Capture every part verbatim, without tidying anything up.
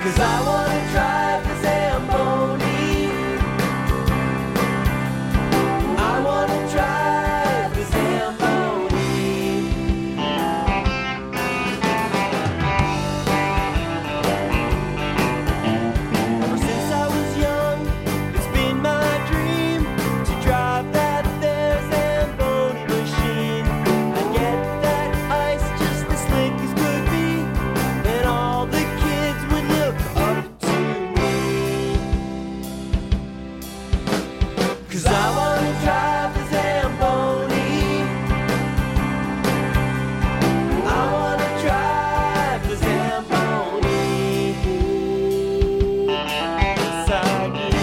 'Cause I wanna drive the Zamboni. I wanna drive the Zamboni. Ever since I was young, it's been my dream to drive that there Zamboni machine. I get that ice just as slick as could be, and all the kids would look up to me. 'Cause I wanna drive the Zamboni. I wanna drive the Zamboni. Yes, I do.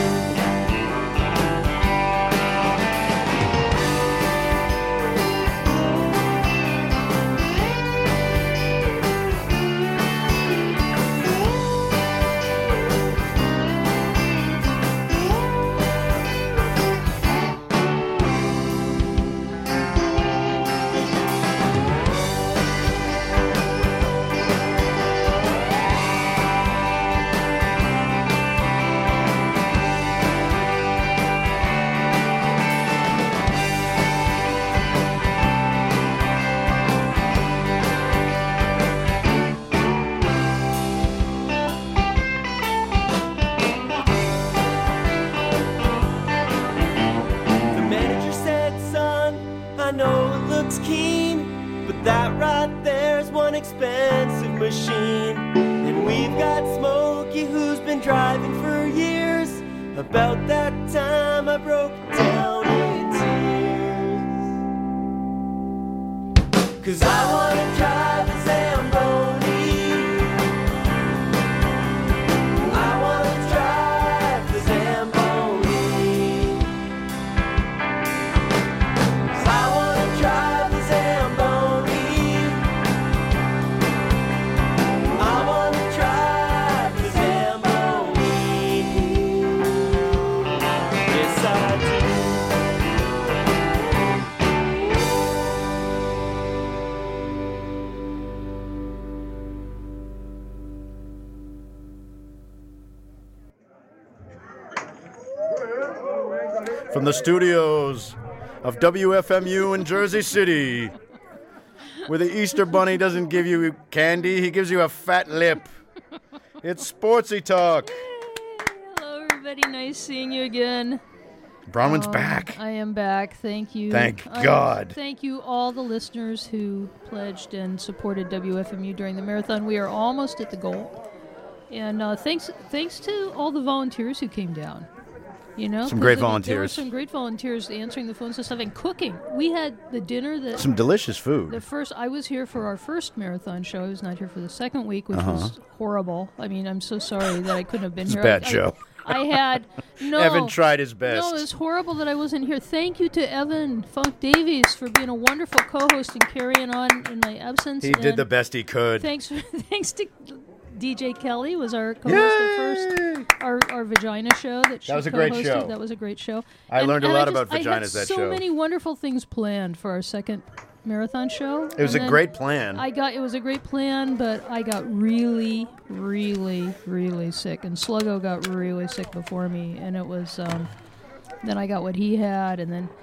The manager said, son, I know it looks keen, but that right there's one expensive machine. And we've got Smokey who's been driving for years. About that time I broke down in tears. 'Cause I wanna drive the Zamboni. I wanna drive the Zamboni. 'Cause I wanna drive the Zamboni. I wanna drive the Zamboni. Yes, I do. From the studios of W F M U in Jersey City, where the Easter Bunny doesn't give you candy, he gives you a fat lip. It's Sportsy Talk. Hello, everybody. Nice seeing you again. Bronwyn's Um, back. I am back. Thank you. Thank I- God. Thank you, all the listeners who pledged and supported W F M U during the marathon. We are almost at the goal. And uh, thanks thanks to all the volunteers who came down. You know, Some 'cause great there- There were volunteers. some great volunteers answering the phones and stuff and cooking. We had the dinner that Some delicious the food. first I was here for our first marathon show. I was not here for the second week, which Uh-huh. was horrible. I mean, I'm so sorry that I couldn't have been It's a here. bad I, show. I, I had no. Evan tried his best. No, it was horrible that I wasn't here. Thank you to Evan Funk Davies for being a wonderful co-host and carrying on in my absence. He did and the best he could. Thanks, thanks to D J Kelly was our co-host at first. Our our vagina show that she That was a great co-hosted. show. That was a great show. I learned a and lot I just- about I had vaginas that so show. many wonderful things planned for our second marathon show. It was and a then great plan. I got it was a great plan, but I got really, really, really sick, and Sluggo got really sick before me, and it was. Um, then I got what he had, and then,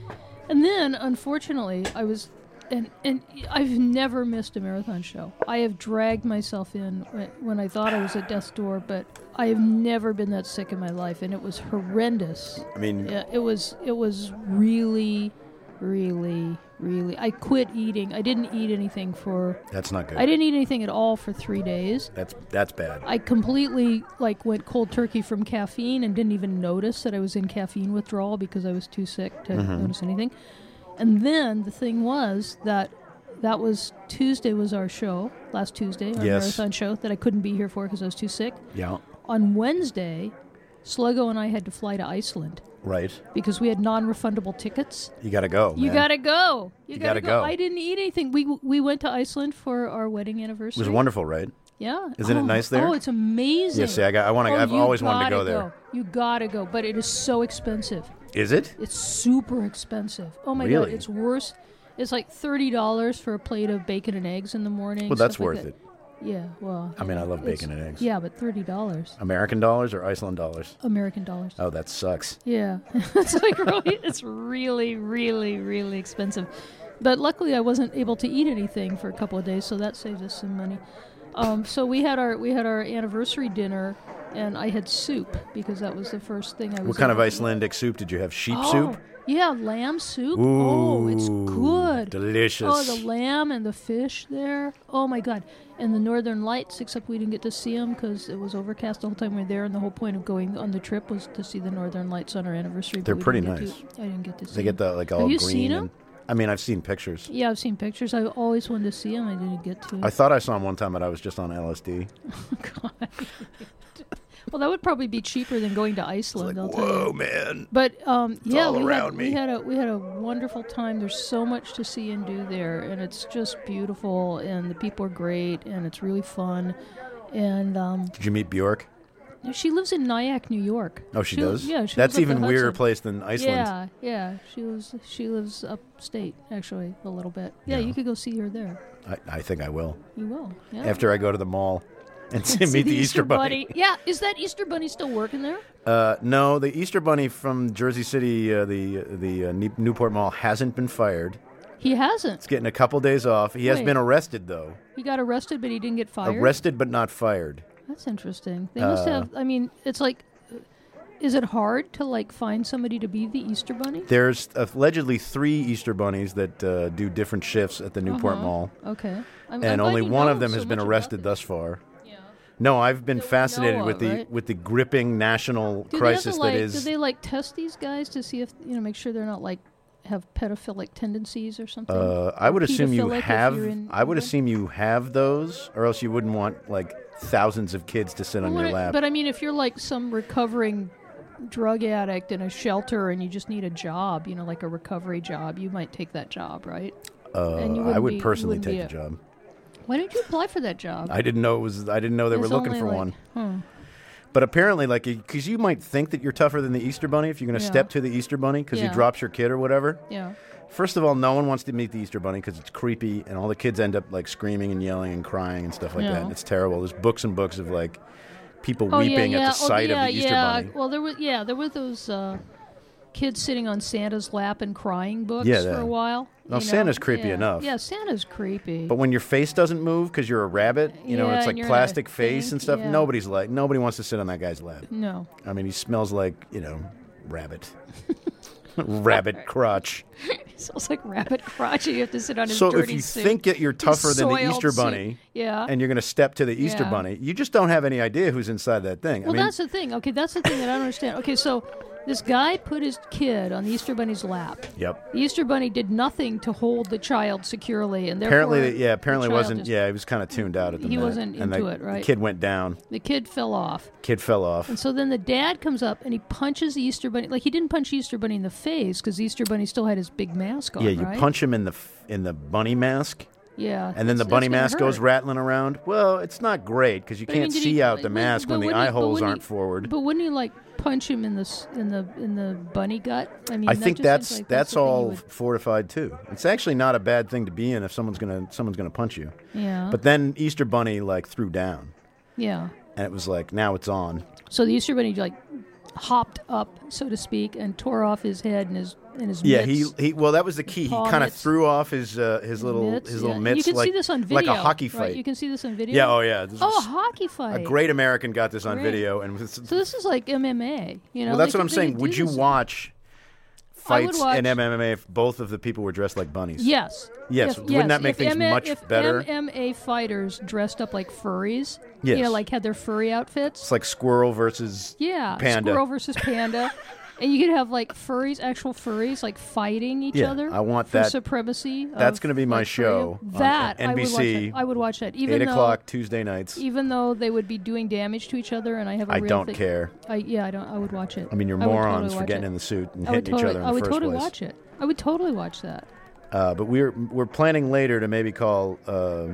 and then unfortunately I was, and and I've never missed a marathon show. I have dragged myself in when, when I thought I was at death's door, but I have never been that sick in my life, and it was horrendous. I mean, Yeah, it was it was really, really, really. I quit eating. I didn't eat anything for. that's not good. I didn't eat anything at all for three days. That's that's bad. I completely like went cold turkey from caffeine and didn't even notice that I was in caffeine withdrawal because I was too sick to Mhm. notice anything. And then the thing was that that was Tuesday was our show last Tuesday, our Yes. marathon show that I couldn't be here for because I was too sick. Yeah. On Wednesday, Sluggo and I had to fly to Iceland Right. because we had non-refundable tickets. You got to go. You man. gotta go. You, You gotta, gotta go. I didn't eat anything. We we went to Iceland for our wedding It anniversary. was wonderful, right? Yeah. Isn't it Oh, nice there? Oh, it's amazing. Yeah, see, I got- I wanna- Oh, I've you always wanted to gotta go there. You gotta go, but it is so expensive. Is it? It's super expensive. Oh my god, Really? it's worse. It's like thirty dollars for a plate of bacon and eggs in the morning. Well, that's stuff like worth that. it. Yeah, well. I mean, I love it's- bacon and eggs. Yeah, but thirty dollars. American dollars or Iceland dollars? American dollars. Oh, that sucks. Yeah, it's like really, it's really, really, really expensive. But luckily, I wasn't able to eat anything for a couple of days, so that saved us some money. Um, so we had our we had our anniversary dinner, and I had soup because that was the first thing I was. What kind of able to eat. Icelandic soup did you have? Sheep Oh, soup? yeah, lamb soup. Ooh, oh, it's good. Delicious. Oh, the lamb and the fish there. Oh my God! And the Northern Lights, except we didn't get to see them because it was overcast the whole time we were there. And the whole point of going on the trip was to see the Northern Lights on our anniversary. but They're we pretty didn't get nice. to- I didn't get to see. They get them. the like all Have you green. seen 'em? and- I mean, I've seen pictures. Yeah, I've seen pictures. I always wanted to see them. I didn't get to. I thought I saw them one time, but I was just on L S D. God. Well, that would probably be cheaper than going to Iceland. I'll tell Whoa, you. man. But um, yeah, all we around had, me. we had a we had a wonderful time. There's so much to see and do there, and it's just beautiful. And the people are great, and it's really fun. And um, Did you meet Bjork? she lives in Nyack, New York. Oh, she, li- does? Yeah, she That's lives up even the weirder Hudson. place than Iceland. Yeah, yeah. She lives she lives upstate actually a little bit. Yeah, Yeah. you could go see her there. I, I think I will. You will. Yeah. After I go to the mall and see, See meet the Easter Bunny. Yeah, is that Easter Bunny still working there? Uh, no, the Easter Bunny from Jersey City, uh, the the uh, Ne- Newport Mall, hasn't been fired. He hasn't. He's getting a couple days off. He has Wait. been arrested, though. He got arrested, but he didn't get fired. Arrested but not fired. That's interesting. They must Uh, have. I mean, it's like, uh, is it hard to like find somebody to be the Easter Bunny? There's allegedly three Easter Bunnies that uh, do different shifts at the Newport Uh-huh. Mall, Okay. I'm, I'm and glad only you one know of them so has been much about arrested this. thus far. Yeah. No, I've been That we fascinated know with of, the right? with the gripping national Do crisis they have to, like, that is. Do they like test these guys to see if you know, make sure they're not like have pedophilic tendencies or something? Uh, I would Or assume you pedophilic if have. you're in I would England? assume you have those, or else you wouldn't want like thousands of kids to sit on Well, your what I- lap. But I mean, if you're like some recovering drug addict in a shelter and you just need a job, you know, like a recovery job, you might take that job, right? uh, and you I wouldn't would be- you personally wouldn't take be the a- job. Why didn't you apply for that job? I didn't know it was. I didn't know they were It's looking only for like- one. Hmm. But apparently, like, because you might think that you're tougher than the Easter Bunny if you're going to Yeah. step to the Easter Bunny because Yeah. he drops your kid or whatever. Yeah. First of all, no one wants to meet the Easter Bunny because it's creepy, and all the kids end up like screaming and yelling and crying and stuff like that. Yeah. And it's terrible. There's books and books of like people Oh, weeping yeah, yeah. at the Oh, sight yeah, of the Easter yeah. Bunny. Well, there were yeah, there were those uh, kids sitting on Santa's lap and crying books Yeah, for that- a while. No, you know? Santa's creepy Yeah. enough. Yeah, Santa's creepy. But when your face doesn't move because you're a rabbit, you know, Yeah, it's and like you're in a plastic face thing, and stuff. yeah. Nobody's like nobody wants to sit on that guy's lap. no. I mean, he smells like you know, rabbit, rabbit crotch. It smells like rabbit crotch. You have to sit on his So if dirty you suit. think that you're tougher than the soiled Easter suit. Bunny, Yeah. and you're going to step to the Easter Yeah. Bunny, you just don't have any idea who's inside that thing. Well, I mean, that's the thing. Okay, that's the thing that I don't understand. Okay, so this guy put his kid on the Easter Bunny's lap. yep. The Easter Bunny did nothing to hold the child securely, and therefore Apparently, yeah. the Apparently, child wasn't. just- Yeah, he was kind of tuned out at the He minute, wasn't and into the, it, right? The kid went down. The kid fell off. Kid fell off. And so then the dad comes up and he punches the Easter Bunny. Like, he didn't punch Easter Bunny in the face because the Easter Bunny still had his big mask on, Yeah, you right? punch him in the f- in the bunny mask, Yeah. and then the that's- bunny that's gonna mask goes hurt. rattling around. Well, it's not great because you But I mean, can't did see he- out the but- mask but when the wouldn't eye he- but holes wouldn't aren't he- forward. But wouldn't he, like, punch him in the s- in the in the bunny gut? I mean, I that think just that's seems like that's the thing you all would- fortified too. It's actually not a bad thing to be in if someone's gonna someone's gonna punch you. Yeah. But then Easter Bunny like threw down, yeah. and it was like now it's on. So the Easter Bunny like hopped up, so to speak, and tore off his head and his and his Yeah, he mitts. he. Well, that was the key. He paw kind of mitts. threw off his uh, his little mitts, his yeah. little mitts You can like see this on video, like a hockey right? fight. You can see this on video. Yeah. Oh yeah. This Oh, a was- hockey fight. a great American got this on Great. video, and was, So this is like M M A. You know. well, that's they what I'm could- they saying. could Would do you this- watch I would fights watch- in M M A if both of the people were dressed like bunnies? Yes. Yes, If- wouldn't yes. that make if things M- much if better? M M A fighters dressed up like furries, Yes. you know, like had their furry outfits. It's like squirrel versus Yeah, panda. squirrel versus panda. And you could have like furries, actual furries, like fighting each Yeah, other. I want for that- supremacy. that's of, gonna be my like, show freedom. on That N B C, I would watch. That. I would watch that. Even eight though, o'clock Tuesday nights. Even though they would be doing damage to each other, and I have a I real don't thing- care. I, yeah, I don't. I would watch it. I mean, you're I would morons totally for watch getting it. in the suit and I would hitting totally, each other in I the would first totally place. watch it. I would totally watch that. Uh, but we're we're planning later to maybe call uh,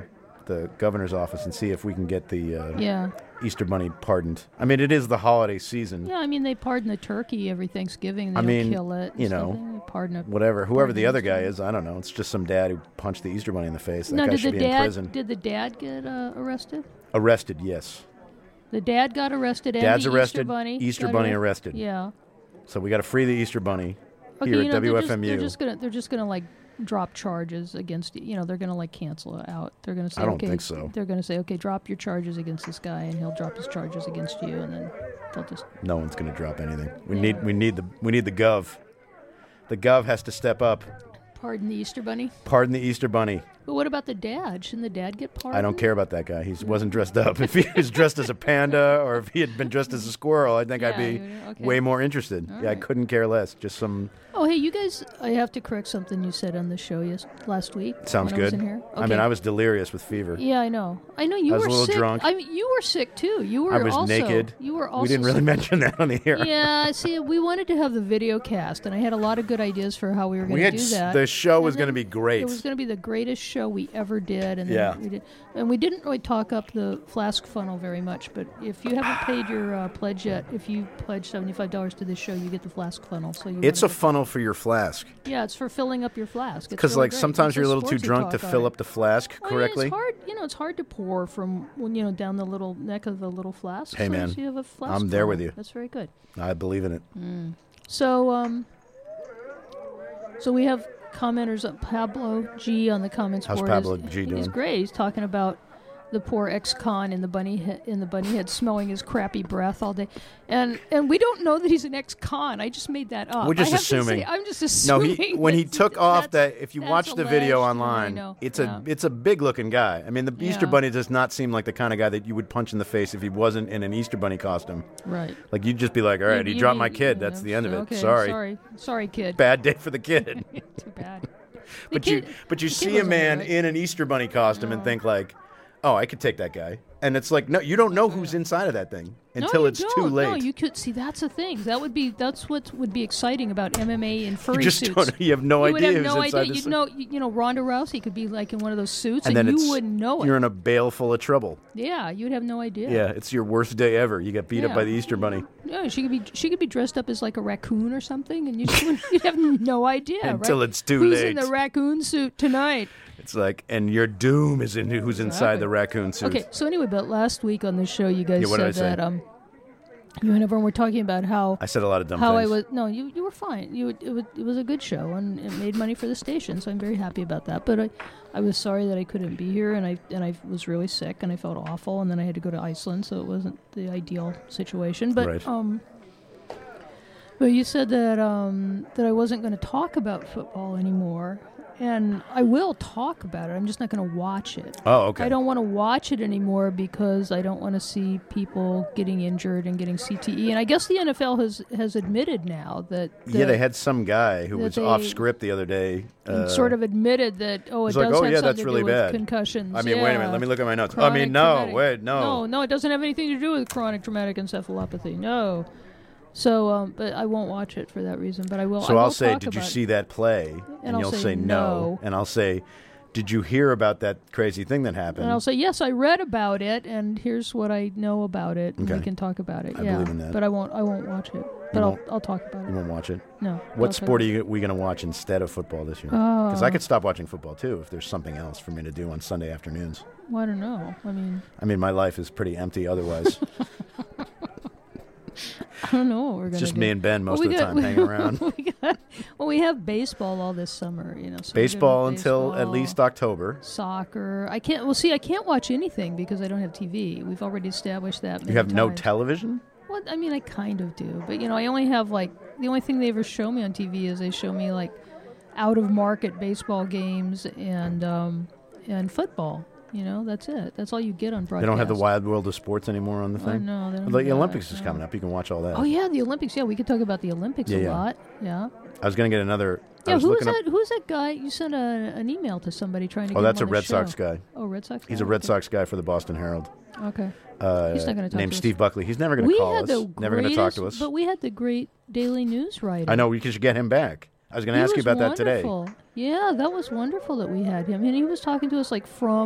the governor's office and see if we can get the uh, Yeah. Easter Bunny pardoned. I mean, it is the holiday season. Yeah, I mean, they pardon the turkey every Thanksgiving. They I don't mean, kill it. and you stuff. know, They pardon it. Whatever, whoever pardon the the other guy Easter is, I don't know. It's just some dad who punched the Easter Bunny in the face. That No, guy did should the be in dad? prison. Did the dad get uh, arrested? Arrested, yes. The dad got arrested. And Dad's the arrested. Easter Bunny. Easter got Bunny arre- arrested. Yeah. So we got to free the Easter Bunny Okay, here you at know, they're W just- F M U. They're just gonna. They're just gonna like drop charges against. You know, they're gonna like cancel it out. They're gonna say. I don't okay, think so. They're gonna say, okay, drop your charges against this guy, and he'll drop his charges against you, and then they'll just. No one's going to drop anything. We Yeah. need we need the we need the gov. The gov has to step up. Pardon the Easter Bunny. Pardon the Easter Bunny. But what about the dad? Shouldn't the dad get pardoned? I don't care about that guy. He wasn't dressed up. If he was dressed as a panda or if he had been dressed as a squirrel, I think I'd Yeah, be you would- okay. way more interested. All yeah, I right. couldn't care less. Just some Oh, hey, you guys! I have to correct something you said on the show yes last week. sounds when I was good. in here. I mean, Okay. I was delirious with fever. Yeah, I know. I know you I was were a little sick. drunk. I mean, you were sick too. You were. I was also, naked. You were also. We didn't really sick. mention that on the air. Yeah, see, we wanted to have the video cast, and I had a lot of good ideas for how we were going We to had do s- that. the show was And gonna then be great. It was going to be the greatest show we ever did, and then Yeah. we did, and we didn't really talk up the flask funnel very much. But if you haven't paid your uh, pledge yet, if you pledge seventy-five dollars to this show, you get the flask funnel. So you It's a wanna get- funnel for your flask. yeah, it's for filling up your flask. It's Because really like great. sometimes It's you're a little too sportsy drunk to talk on fill it. up the flask Well, yeah, correctly. it's hard, you know, it's hard to pour from when you know down the little neck of the little flask. Hey, so man, you have a flask I'm there with funnel. you. That's very good. I believe in it. So, um, so we have commenters at Pablo G on the comments How's board. Pablo He's- G He's doing? great. He's talking about the poor ex-con in the bunny he- in the bunny head smelling his crappy breath all day, and and we don't know that he's an ex-con. I just made that up. We're just I have to assuming. say- I'm just No, assuming. he when he that- took off that's- that. If you that's watch the video alleged, online, I know. it's Yeah. a it's a big looking guy. I mean, the Easter Yeah. Bunny does not seem like the kind of guy that you would punch in the face if he wasn't in an Easter Bunny costume. right. Like you'd just be like, all right, You- he you dropped need- my kid. yeah, That's the end of it. okay, Sorry. sorry, sorry, kid. Bad day for the kid. Too bad. The but kid- you but you the kid see a wasn't man right. in an Easter Bunny costume and No. think like, oh, I could take that guy. And it's like, no, you don't know who's inside of that thing until no, you it's don't. too late. No, you could see. That's the thing. That would be. That's what would be exciting about M M A and furry you just suits. don't. You have no you idea would have who's no inside idea. this You'd thing. know. You, you know, Ronda Rousey could be like in one of those suits, and and, then you it's, wouldn't know it. You're in a bale full of trouble. Yeah, you'd have no idea. Yeah, it's your worst day ever. You get beat up Yeah. by the Easter Bunny. Yeah, she could be. She could be dressed up as like a raccoon or something, and you just wouldn't, you'd have no idea. Until right? it's too Who's late. in the raccoon suit tonight? It's like, and your doom is in who's inside Exactly. the raccoon suit. Okay, so anyway, but last week on the show, you guys Yeah, what did said I say? that um, you and everyone were talking about how I said a lot of dumb how things. I was. No, you you were fine. You it was, it was a good show and it made money for the station, so I'm very happy about that. But I, I was sorry that I couldn't be here, and I and I was really sick and I felt awful, and then I had to go to Iceland, so it wasn't the ideal situation. But Right. um. But you said that um, that I wasn't going to talk about football anymore, and I will talk about it. I'm just not going to watch it. Oh, okay. I don't want to watch it anymore because I don't want to see people getting injured and getting C T E. And I guess the N F L has has admitted now that, that Yeah, they had some guy who that was they- off script the other day. and uh, sort of admitted that oh, it was does like, oh, have yeah, something that's to really do with bad. concussions. I mean, wait a minute. Yeah. Let me look at my notes. I Chronic mean, no, traumatic- wait, no. no, no, it doesn't have anything to do with chronic traumatic encephalopathy. No. So, um, but I won't watch it for that reason. But I will. I So will I'll say, talk did you about it. see that play? And I'll you'll say say no. And I'll say, did you hear about that crazy thing that happened? And I'll say, yes, I read about it, and here's what I know about it, and we Okay. can talk about it. I yeah, believe in that. but I won't. I won't watch it. But You I'll. won't? I'll talk about it. You won't watch it? No. What I'll sport talk- are you, we going to watch instead of football this year? Because I Oh. could stop watching football, too, if there's something else for me to do on Sunday afternoons. Well, I don't know. I mean, I mean, my life is pretty empty otherwise. I don't know what we're gonna It's just do. me and Ben most Well, of we the got- time hanging around. we got, well, we have baseball all this summer, you know. So we're doing Baseball until at baseball, least October. soccer. I can't. Well, see, I can't watch anything because I don't have T V. We've already established that. You many have no times. television? Well, I mean, I kind of do, but you know, I only have like the only thing they ever show me on T V is they show me like out of market baseball games and um, and football. You know, that's it. That's all you get on broadcast. They don't have the Wild World of Sports anymore on the Oh, thing? no, they don't The have that, Olympics is no. coming up. You can watch all that. Oh yeah, the Olympics. Yeah, we could talk about the Olympics Yeah, a yeah. lot. Yeah. I was going to get another. I Yeah, was who's looking that? up. Who's that guy? You sent a, an email to somebody trying to. Oh, get that's him a on the Red show. Sox guy. Oh, Red Sox. He's guy? a Red Okay. Sox guy for the Boston Herald. Okay. Uh, He's not gonna talk named to us. Steve Buckley. He's never going to We call had us. the Never going to talk to greatest- us. But we had the great daily news writer. I know. We should get him back. I was going to He ask you was about that today. wonderful. Yeah, that was wonderful that we had him, and he was talking to us like from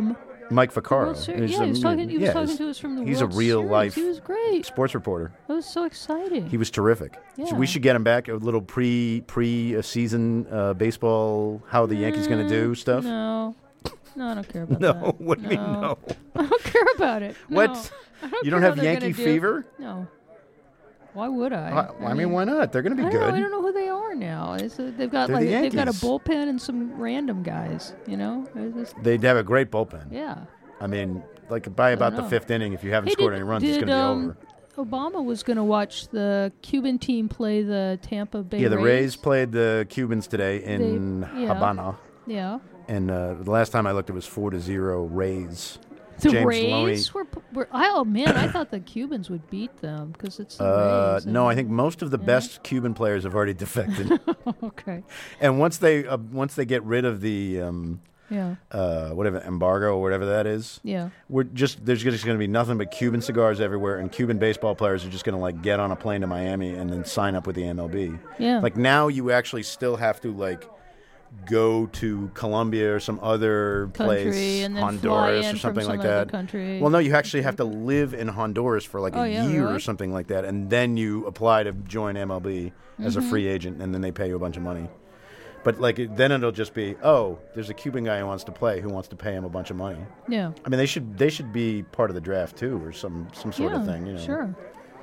Mike The Vaccaro. World Series. He's Yeah, a- he was talking. He was yeah, talking he's- to us from the He's World a real Series. life He was great. sports reporter. That was so exciting. He was terrific. So Yeah. we should get him back. A little pre pre uh, season uh, baseball. How the Yankees going to do stuff? No, no, I don't care about No, that. what do you mean no? I don't care about it. No. What? I don't You don't care have what they're Yankee gonna do. fever? No. Why would I? Uh, I mean, why not? They're going to be I good. don't know. I don't know who they are now. It's, uh, they've got They're like the they've got a Yankees. bullpen and some random guys. You know. It's just- They'd have a great bullpen. yeah. I mean, like by about the know. fifth inning, if you haven't Hey, scored did- any runs, did, it's going to be um, over. Obama was going to watch the Cuban team play the Tampa Bay Yeah, the Rays. Rays played the Cubans today in They- yeah. Havana, Yeah. and uh, the last time I looked, it was four to zero Rays. The James Rays Loney. were, were. Oh man, I thought the Cubans would beat them because it's the Uh, Rays. no, and- I think most of the Yeah. best Cuban players have already defected, okay. and once they uh, once they get rid of the um, Yeah. uh, whatever embargo or whatever that is, Yeah. we're just there's just going to be nothing but Cuban cigars everywhere, and Cuban baseball players are just going to like get on a plane to Miami and then sign up with the M L B. Yeah. Like now, you actually still have to like go to Colombia or some other Country place, and then fly Honduras in or something from like some other that. country. Well, no, you actually have to live in Honduras for like Oh, a yeah, year or really? something like that, and then you apply to join M L B as Mm-hmm. a free agent, and then they pay you a bunch of money. But like it- then it'll just be, oh, there's a Cuban guy who wants to play, who wants to pay him a bunch of money. Yeah. I mean, they should they should be part of the draft too, or some some sort yeah, of thing, you know, Sure.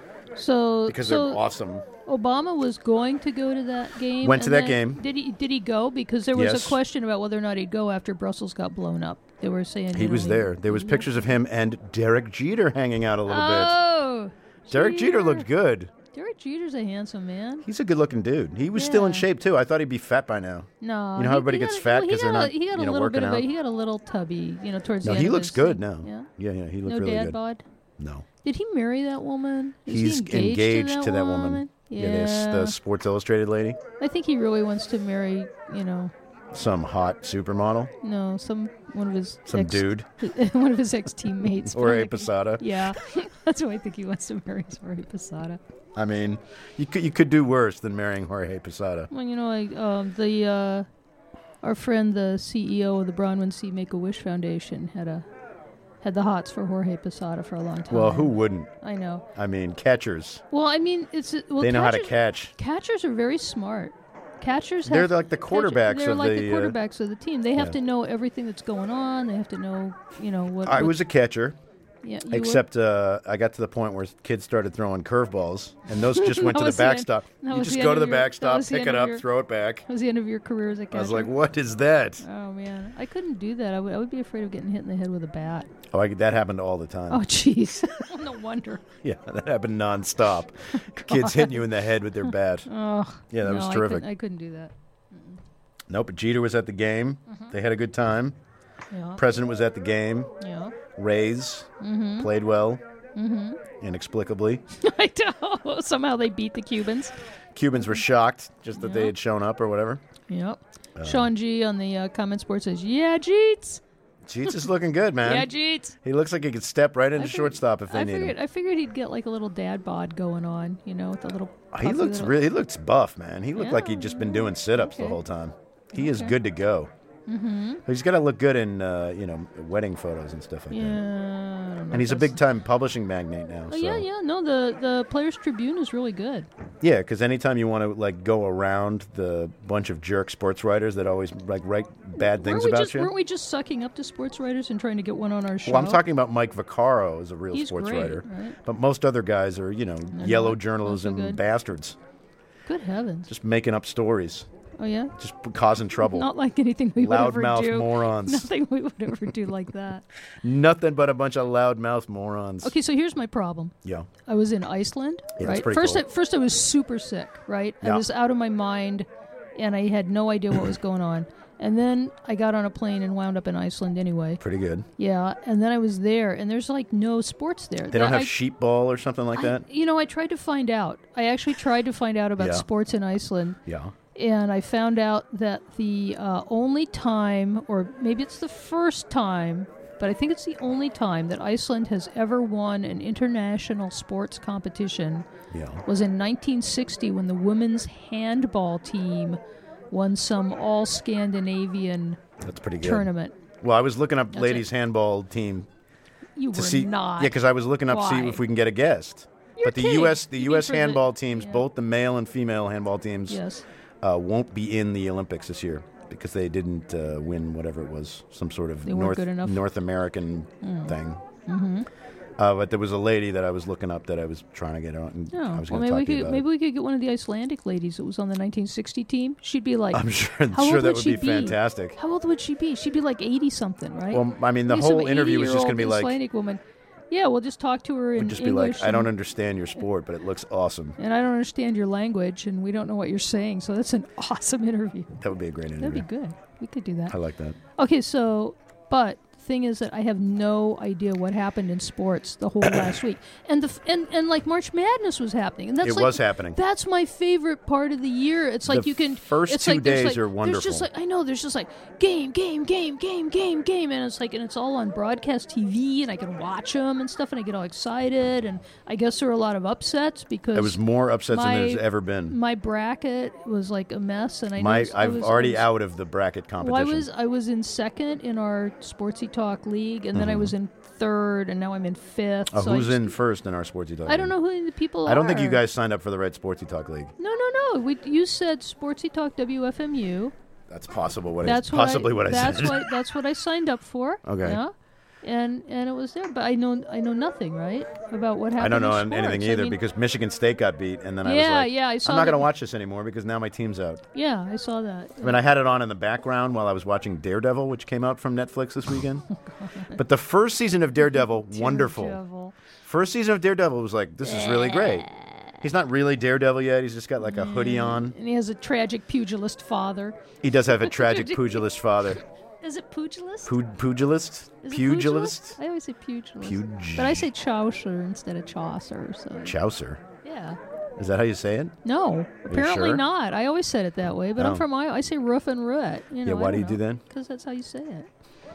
So because so they're awesome. Obama was going to go to that game. Went to and that then- game. Did he? Did he go? Because there was Yes. a question about whether or not he'd go after Brussels got blown up. They were saying He you know, was there. There was pictures of him and Derek Jeter hanging out a little bit. Oh, Derek Jeter looked good. Derek Jeter's a handsome man. He's a good-looking dude. He was still in Yeah. shape too. I thought he'd be fat by now. No, You know how he- everybody he gets got a- fat well, 'cause he they're got a- not, He got a you know, little working bit of a. out? He got a little tubby, you know, towards No, the end. he of looks his good thing. now. Yeah. Yeah, yeah, he looked No really dad good. bod. No, Did he marry that woman? Is he's he engaged, to that woman. Yeah. this the Sports Illustrated lady, I think he really wants to marry. You know, some hot supermodel, no, some one of his some ex, dude, one of his ex teammates. or a Posada. Yeah, that's who I think he wants to marry. Is Jorge Posada. I mean, you could you could do worse than marrying Jorge Posada. Well, you know, like um, the uh, our friend, the C E O of the Bronwyn C. Make a Wish Foundation, had a had the hots for Jorge Posada for a long time. Well, who wouldn't? I know. I mean, catchers. Well, I mean, it's well, They know how to catchers- catch. Catchers are very smart. Catchers They're have like the catch- quarterbacks They're of like the, the uh, quarterbacks of the team. They have yeah. to know everything that's going on. They have to know, you know, what. I what- was a catcher, yeah, you were? except uh, I got to the point where kids started throwing curveballs, and those just went That to the was the end- backstop. that You was just the go end to the of your- that backstop, was the pick end it of up, your- throw it back. That was the end of your career as a catcher. I was like, what is that? Oh man, I couldn't do that. I would, I would be afraid of getting hit in the head with a bat. Oh, I, that happened all the time. Oh jeez, no wonder. Yeah, that happened nonstop. Kids hitting you in the head with their bat. Oh Yeah, that no, was I terrific. couldn't, I couldn't do that. Nope, Jeter was at the game. They had a good time. Yeah, President was at the game. yeah. Rays played well, inexplicably. I know. Somehow they beat the Cubans. Cubans were shocked just that they Yeah. had shown up or whatever. Yep. Um, Sean G on the uh, comment sport says, "Yeah, Jeets. Jeets is looking good, man. Yeah, Jeets." He looks like he could step right into I figured- shortstop if they I need figured, him. I figured he'd get like a little dad bod going on, you know, with a little. He puffy looks little- really. He looks buff, man. He looked like Yeah, he'd just been doing sit-ups the okay. whole time. He is Okay. good to go. Mm-hmm. He's got to look good in uh, you know wedding photos and stuff like Yeah, that. I don't know And if he's a that's- big-time publishing magnate now. Oh, So. yeah, yeah. No, the the Players Tribune is really good. Yeah, because anytime you want to like go around the bunch of jerk sports writers that always like write bad things weren't we about just, you. Weren't we just sucking up to sports writers and trying to get one on our show? Well, I'm talking about Mike Vaccaro as a real He's sports great, writer, right? but most other guys are you know yellow not- journalism not so good. bastards, Good heavens. just making up stories, Oh yeah. just causing trouble. Not like anything we would ever Loudmouth do. morons. Nothing we would ever do like that. Nothing but a bunch of loudmouth morons. Okay, so here's my problem. Yeah. I was in Iceland, Yeah, that's right? pretty First, cool. I, first I was super sick, right? I Yeah. was out of my mind, and I had no idea what was going on. And then I got on a plane and wound up in Iceland anyway. Pretty good. Yeah, and then I was there, and there's like no sports there. They don't I, have sheep ball or something like I- that. You know, I tried to find out. I actually tried to find out about Yeah. sports in Iceland. Yeah. And I found out that the uh, only time, or maybe it's the first time, but I think it's the only time that Iceland has ever won an international sports competition Yeah. was in nineteen sixty when the women's handball team won some all-Scandinavian That's pretty good. tournament. Well, I was looking up That's ladies it. handball team You to were see. not. Yeah, because I was looking up to see Why? if we can get a guest. You're but the kidding. U S the You U mean S for the- handball teams, yeah. both the male and female handball teams, Yes. uh, won't be in the Olympics this year because they didn't uh, win whatever it was, some sort of They weren't North good enough. North American Mm. thing. Mm-hmm. Uh, but there was a lady that I was looking up that I was trying to get on. And Oh, I was well, going to maybe talk we to you could about maybe it. we could get one of the Icelandic ladies that was on the nineteen sixty team. She'd be like, I'm sure, I'm how sure old that would would she be fantastic. How old would she be? She'd be like eighty something, right? Well, I mean, the Maybe some whole interview was just going to be eighty-year-old like, Icelandic woman. Yeah, we'll just talk to her in would just be English. like, I don't and- understand your sport, but it looks awesome. And I don't understand your language, and we don't know what you're saying. So that's an awesome interview. That would be a great interview. That'd be good. We could do that. I like that. Okay, so, but thing is that I have no idea what happened in sports the whole last week, and the f- and and like March Madness was happening, and that's It like, was happening. That's my favorite part of the year. It's like The you can first it's two like, there's days like, are There's just wonderful. like I know there's just like game, game, game, game, game, game, and it's like and it's all on broadcast T V, and I can watch them and stuff, and I get all excited, and I guess there were a lot of upsets because There was more upsets my, than there's ever been. My bracket was like a mess, and I My, noticed I I've was, already I was, out of the bracket competition. Well, I was I was in second in our Sportsy Talk league, and then I was in third, and now I'm in fifth. Oh, so I who's just- in first in our Sportsy Talk? I don't League? know who the people are. I don't think you guys signed up for the right Sportsy Talk League. No, no, no. We, you said Sportsy Talk W F M U. That's possible. What That's I, possibly what I, what I that's said. what that's what I signed up for. Okay. Yeah. And and it was there, but I know I know nothing, right, about what I happened. don't know in anything sports. either I mean, because Michigan State got beat, and then I was Yeah, like, yeah, I saw I'm not that- going to watch this anymore because now my team's out. yeah, I saw that. I mean, I had it on in the background while I was watching Daredevil, which came out from Netflix this weekend. But the first season of Daredevil, wonderful. Daredevil. First season of Daredevil was like, this is really great. He's not really Daredevil yet. He's just got like a hoodie on. And he has a tragic pugilist father. He does have a tragic pugilist father. Is it pugilist? Pu- pugilist? Is it Pugilist? I always say pugilist. Puge- But I say Chaucer instead of Chaucer. So Chaucer. yeah. Is that how you say it? No, apparently sure? not. I always said it that way, but Oh. I'm from Iowa. I say roof and root. You know, Yeah, why do you do that? Because that's how you say it.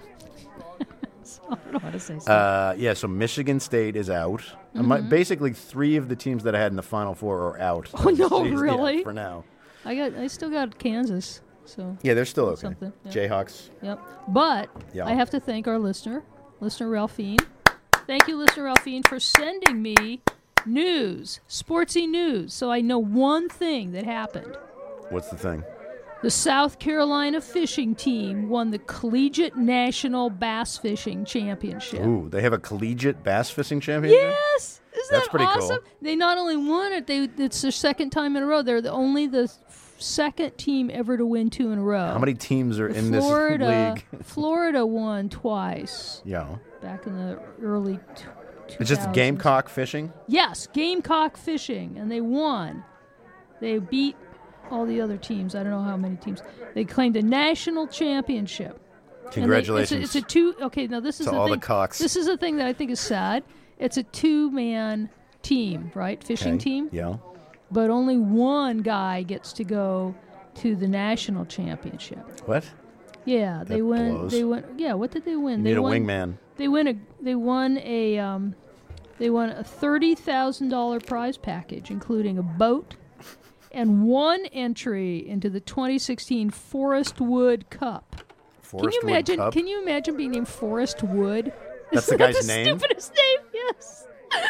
So I don't know how to say something. Uh, yeah, so Michigan State is out. Uh, my- basically, three of the teams that I had in the Final Four are out. Mm-hmm. Oh, no, Yeah, really? for now. I got. I still got Kansas. So Yeah, they're still okay. Something, yeah. Jayhawks. yep. But Yeah. I have to thank our listener, listener Ralphine. Thank you, listener Ralphine, for sending me news, sportsy news, so I know one thing that happened. What's the thing? The South Carolina fishing team won the Collegiate National Bass Fishing Championship. Ooh, they have a collegiate bass fishing championship? Yes, isn't That's that pretty cool. awesome? They not only won it; they it's their second time in a row. They're the only the f- second team ever to win two in a row. How many teams are in Florida, this league? Florida won twice Yeah. back in the early t- It's just two thousands. Gamecock fishing? Yes, Gamecock Fishing, and they won. They beat all the other teams. I don't know how many teams. They claimed a national championship. And they- Congratulations. it's, a, it's a two. Okay, now this is To the all the thing. cocks. This is the thing that I think is sad. It's a two-man team, right? Fishing Okay, team, Yeah. but only one guy gets to go to the national championship. What? Yeah, they That went. blows. They went. Yeah, what did they win? You they need a won, wingman. They win a. They won a. Um, they won a thirty thousand dollar prize package, including a boat and one entry into the twenty sixteen Forest Wood Cup. Forest can you imagine? Wood Cup? Can you imagine being named Forest Wood? That's the Isn't that guy's the name? Stupidest name. Yes.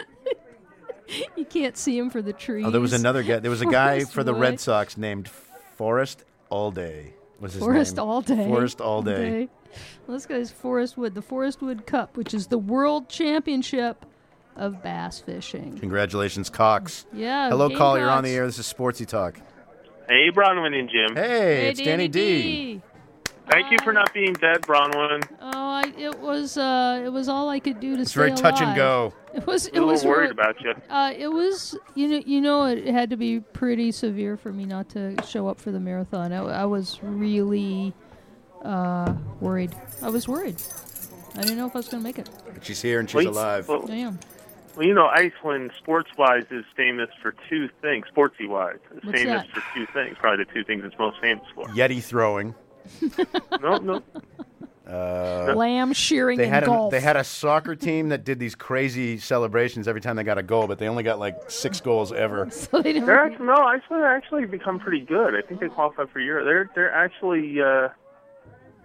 You can't see him for the trees. Oh, there was another guy. There was a guy Forest for the Wood. Red Sox named Forrest Allday. Was his Forest name? All Day. Forrest Allday. Well, this guy's Forest Wood, the Forest Wood Cup, which is the World Championship of bass fishing. Congratulations, Cox. Yeah. Hello, Call. You're on Gamecocks. the air. This is Sportsy Talk. Hey, Bronwyn and Jim. Hey, Hey, it's Danny, D. Thank you for not being dead, Bronwyn. Oh, I, it was uh, it was all I could do to It's stay very touch and alive. go. It was. It I'm a was little worried really- about you. Uh, it was, you know, you know, it had to be pretty severe for me not to show up for the marathon. I, I was really uh, worried. I was worried. I didn't know if I was going to make it. But she's here and she's Wait, alive. Well, I am. well, you know, Iceland, sports-wise, is famous for two things. Sportsy-wise, is What's famous that? for two things. Probably the two things it's most famous for. Yeti throwing. No, no. Uh, Lamb shearing they and had a, golf. they had a soccer team that did these crazy celebrations every time they got a goal, but they only got like six goals ever. so they never. They're actually, no, Iceland actually become pretty good. I think they qualify for Europe. They're they're actually uh,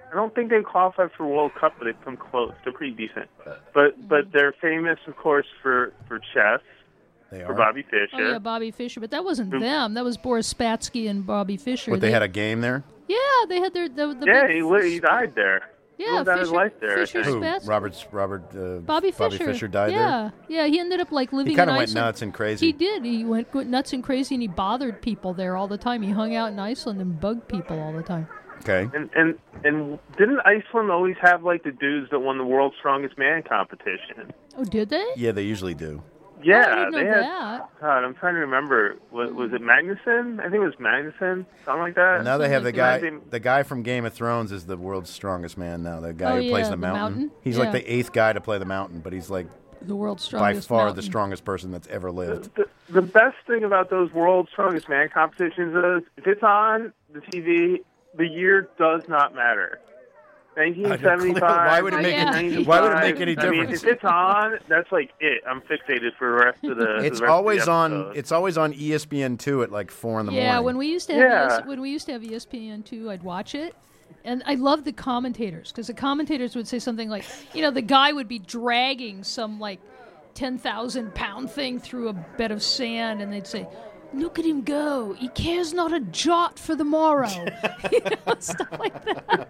I don't think they qualified for World Cup, but they've come close. They're pretty decent. But but they're famous, of course, for, for chess, They for are. Bobby Fischer. Oh yeah, Bobby Fischer, but that wasn't them. That was Boris Spassky and Bobby Fischer. What, they had a game there? Yeah, they had their the, the Yeah, big- he, li- he died there. He Yeah, lived out his Fischer- life there, I Fischer think. Who? Spassky. Robert, Robert, uh, Bobby Fischer. Fischer died yeah. there? Yeah, he ended up like living He kind in of went Iceland. nuts and crazy. He did. He went go- nuts and crazy, and he bothered people there all the time. He hung out in Iceland and bugged people all the time. Okay. And, and and didn't Iceland always have like the dudes that won the World's Strongest Man competition? Oh, did they? Yeah, they usually do. Yeah, Oh, I didn't know they had. that. God, I'm trying to remember. Was, was it Magnuson? I think it was Magnuson, something like that. And now they have the like guy. that. The guy from Game of Thrones is the world's strongest man now. The guy Oh, who plays yeah, the the mountain. mountain? He's Yeah. like the eighth guy to play the mountain, but he's like The world's by strongest far mountain. the strongest person that's ever lived. The, the best thing about those World's Strongest Man competitions is if it's on the T V, the year does not matter. nineteen seventy-five. Why would it make nineteen any- why would it make ninety-five. any I mean, difference? if it's on, that's like it. I'm fixated for the rest of the. It's the rest always of the on. episode. It's always on E S P N two at like four in the Yeah, morning. when we used to have Yeah. ES, when we used to have E S P N two, I'd watch it, and I loved the commentators because the commentators would say something like, you know, the guy would be dragging some like ten thousand pound thing through a bed of sand, and they'd say, "Look at him go! He cares not a jot for the morrow." You know, stuff like that.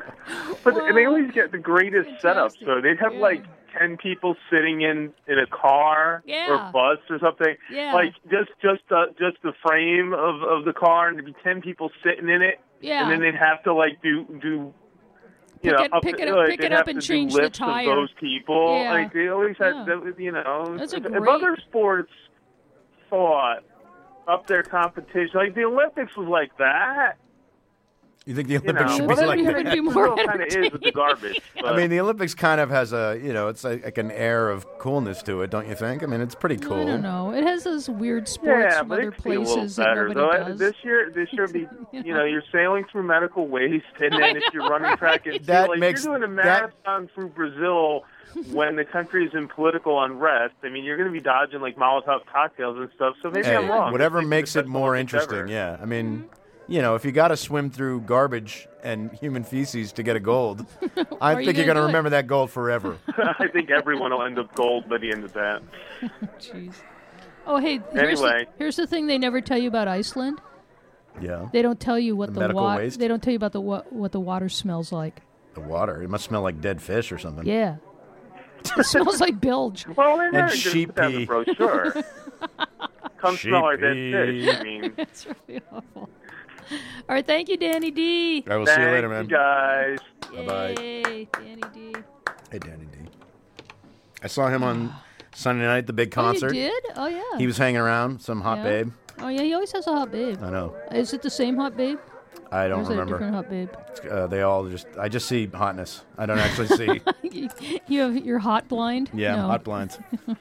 But Wow. and they always get the greatest setup. Fantastic. So they'd have Yeah. like ten people sitting in, in a car Yeah. or bus or something. Yeah. Like just just uh, just the frame of, of the car, and there'd be ten people sitting in it. Yeah. And then they'd have to like do do. You Pick know, it- up, pick it up- like, pick they'd it up have and to change do the lifts tire. of those people. Yeah. Like they always had, Yeah. that, you know. That's a if, if great- other sports thought up their competition, like the Olympics was like that. You think the You Olympics know, should well, be that like would that? be more Brazil kind of is with the garbage. I but- mean, the Olympics kind of has a, you know, it's like, like an air of coolness to it, don't you think? I mean, it's pretty cool. I don't know. It has those weird sports yeah, from but other it could be a little places that better. nobody Though does. this year, this year, be You you know? know, you're sailing through medical waste, and I then if know, you're running track and That field, like, makes- you're doing a that- marathon through Brazil when the country is in political unrest. I mean, you're going to be dodging like Molotov cocktails and stuff. So maybe Hey, I'm wrong. whatever This is makes the it best more Olympics interesting, ever. yeah. I mean, Mm-hmm. you know, if you got to swim through garbage and human feces to get a gold, I Are you think you're going gonna to do it? remember that gold forever. I think everyone will end up gold by the end of that. Jeez. Oh, hey, here's, Anyway. the, here's the thing they never tell you about Iceland. Yeah. They don't tell you what The the, medical water. waste? They don't tell you about the what what the water smells like. The water. It must smell like dead fish or something. Yeah, it smells like bilge. Well, they're not sheep just put that in the pee. brochure. Come Sheep smell our dead pee. fish. I mean, It's really awful. All right, thank you, Danny D. I will see you thank later, man. you guys. Bye-bye. Yay, Danny D. Hey, Danny D. I saw him on Sunday night, the big Oh, concert. you did? Oh, yeah. He was hanging around, some hot Yeah. babe. Oh, yeah, he always has a hot babe. I know. Is it the same hot babe? I Or don't is it a remember. different hot babe? Uh, they all just, I just see hotness. I don't actually see. You have your hot blind? Yeah, No. hot blinds.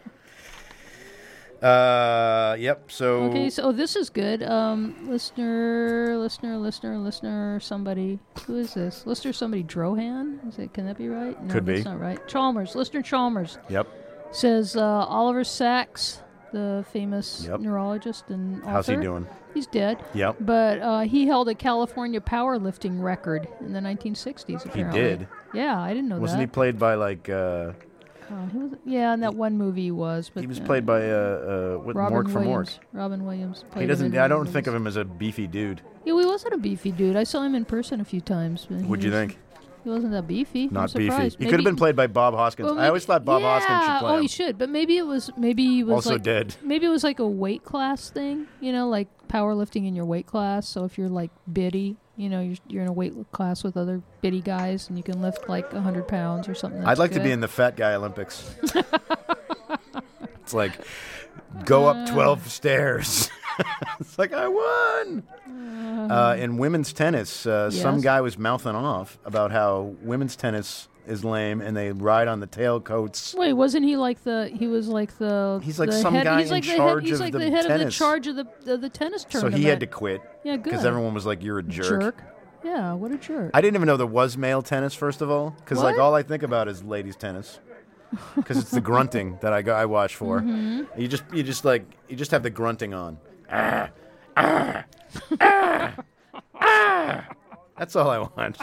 uh, yep. So Okay, so oh, this is good. Um, listener, listener, listener, listener, somebody. Who is this? Listener, somebody. Drohan? Is it? Can that be right? No, Could that's be. not right. Chalmers, listener Chalmers Yep. says uh, Oliver Sacks, the famous Yep. neurologist and author. How's he doing? He's dead. Yep. But uh, he held a California powerlifting record in the nineteen sixties. Apparently. did? Yeah, I didn't know Wasn't he that. played by like? Uh, Oh, he was, yeah, in that one movie he was. But he was uh, played by uh, uh, what, Robin Mork from Mork. Williams. Robin Williams. played He him doesn't. in I one don't of think the of him as a beefy dude. Yeah, he wasn't a beefy dude. I saw him in person a few times. but he What'd you was- think? He wasn't that beefy. Not I'm beefy. surprised. He could have Maybe- been played by Bob Hoskins. well, I always thought Bob yeah, Hoskins should play Oh, him. he should. But maybe it was. Maybe he was Also like, dead. Maybe it was like a weight class thing. You know, like powerlifting in your weight class. So if you're like bitty, you know, you're, you're in a weight class with other bitty guys, and you can lift like a hundred pounds or something. I'd like to be in the fat guy Olympics. It's like go up twelve stairs. It's like I won. Uh, in women's tennis, uh, some Yes. guy was mouthing off about how women's tennis is lame and they ride on the tailcoats. Wait, wasn't he like the? He was like the. He's like the some head, guy he's in like the charge head, he's of like the the head of the tennis. charge of the of the tennis So tournament. he had to quit Yeah, good. because everyone was like, "You're a jerk." jerk. Yeah, what a jerk. I didn't even know there was male tennis. First of all, because like What? all I think about is ladies tennis. Because it's the grunting that I go, I watch for. Mm-hmm. You just you just like you just have the grunting on. Ah, ah, ah, ah. That's all I want.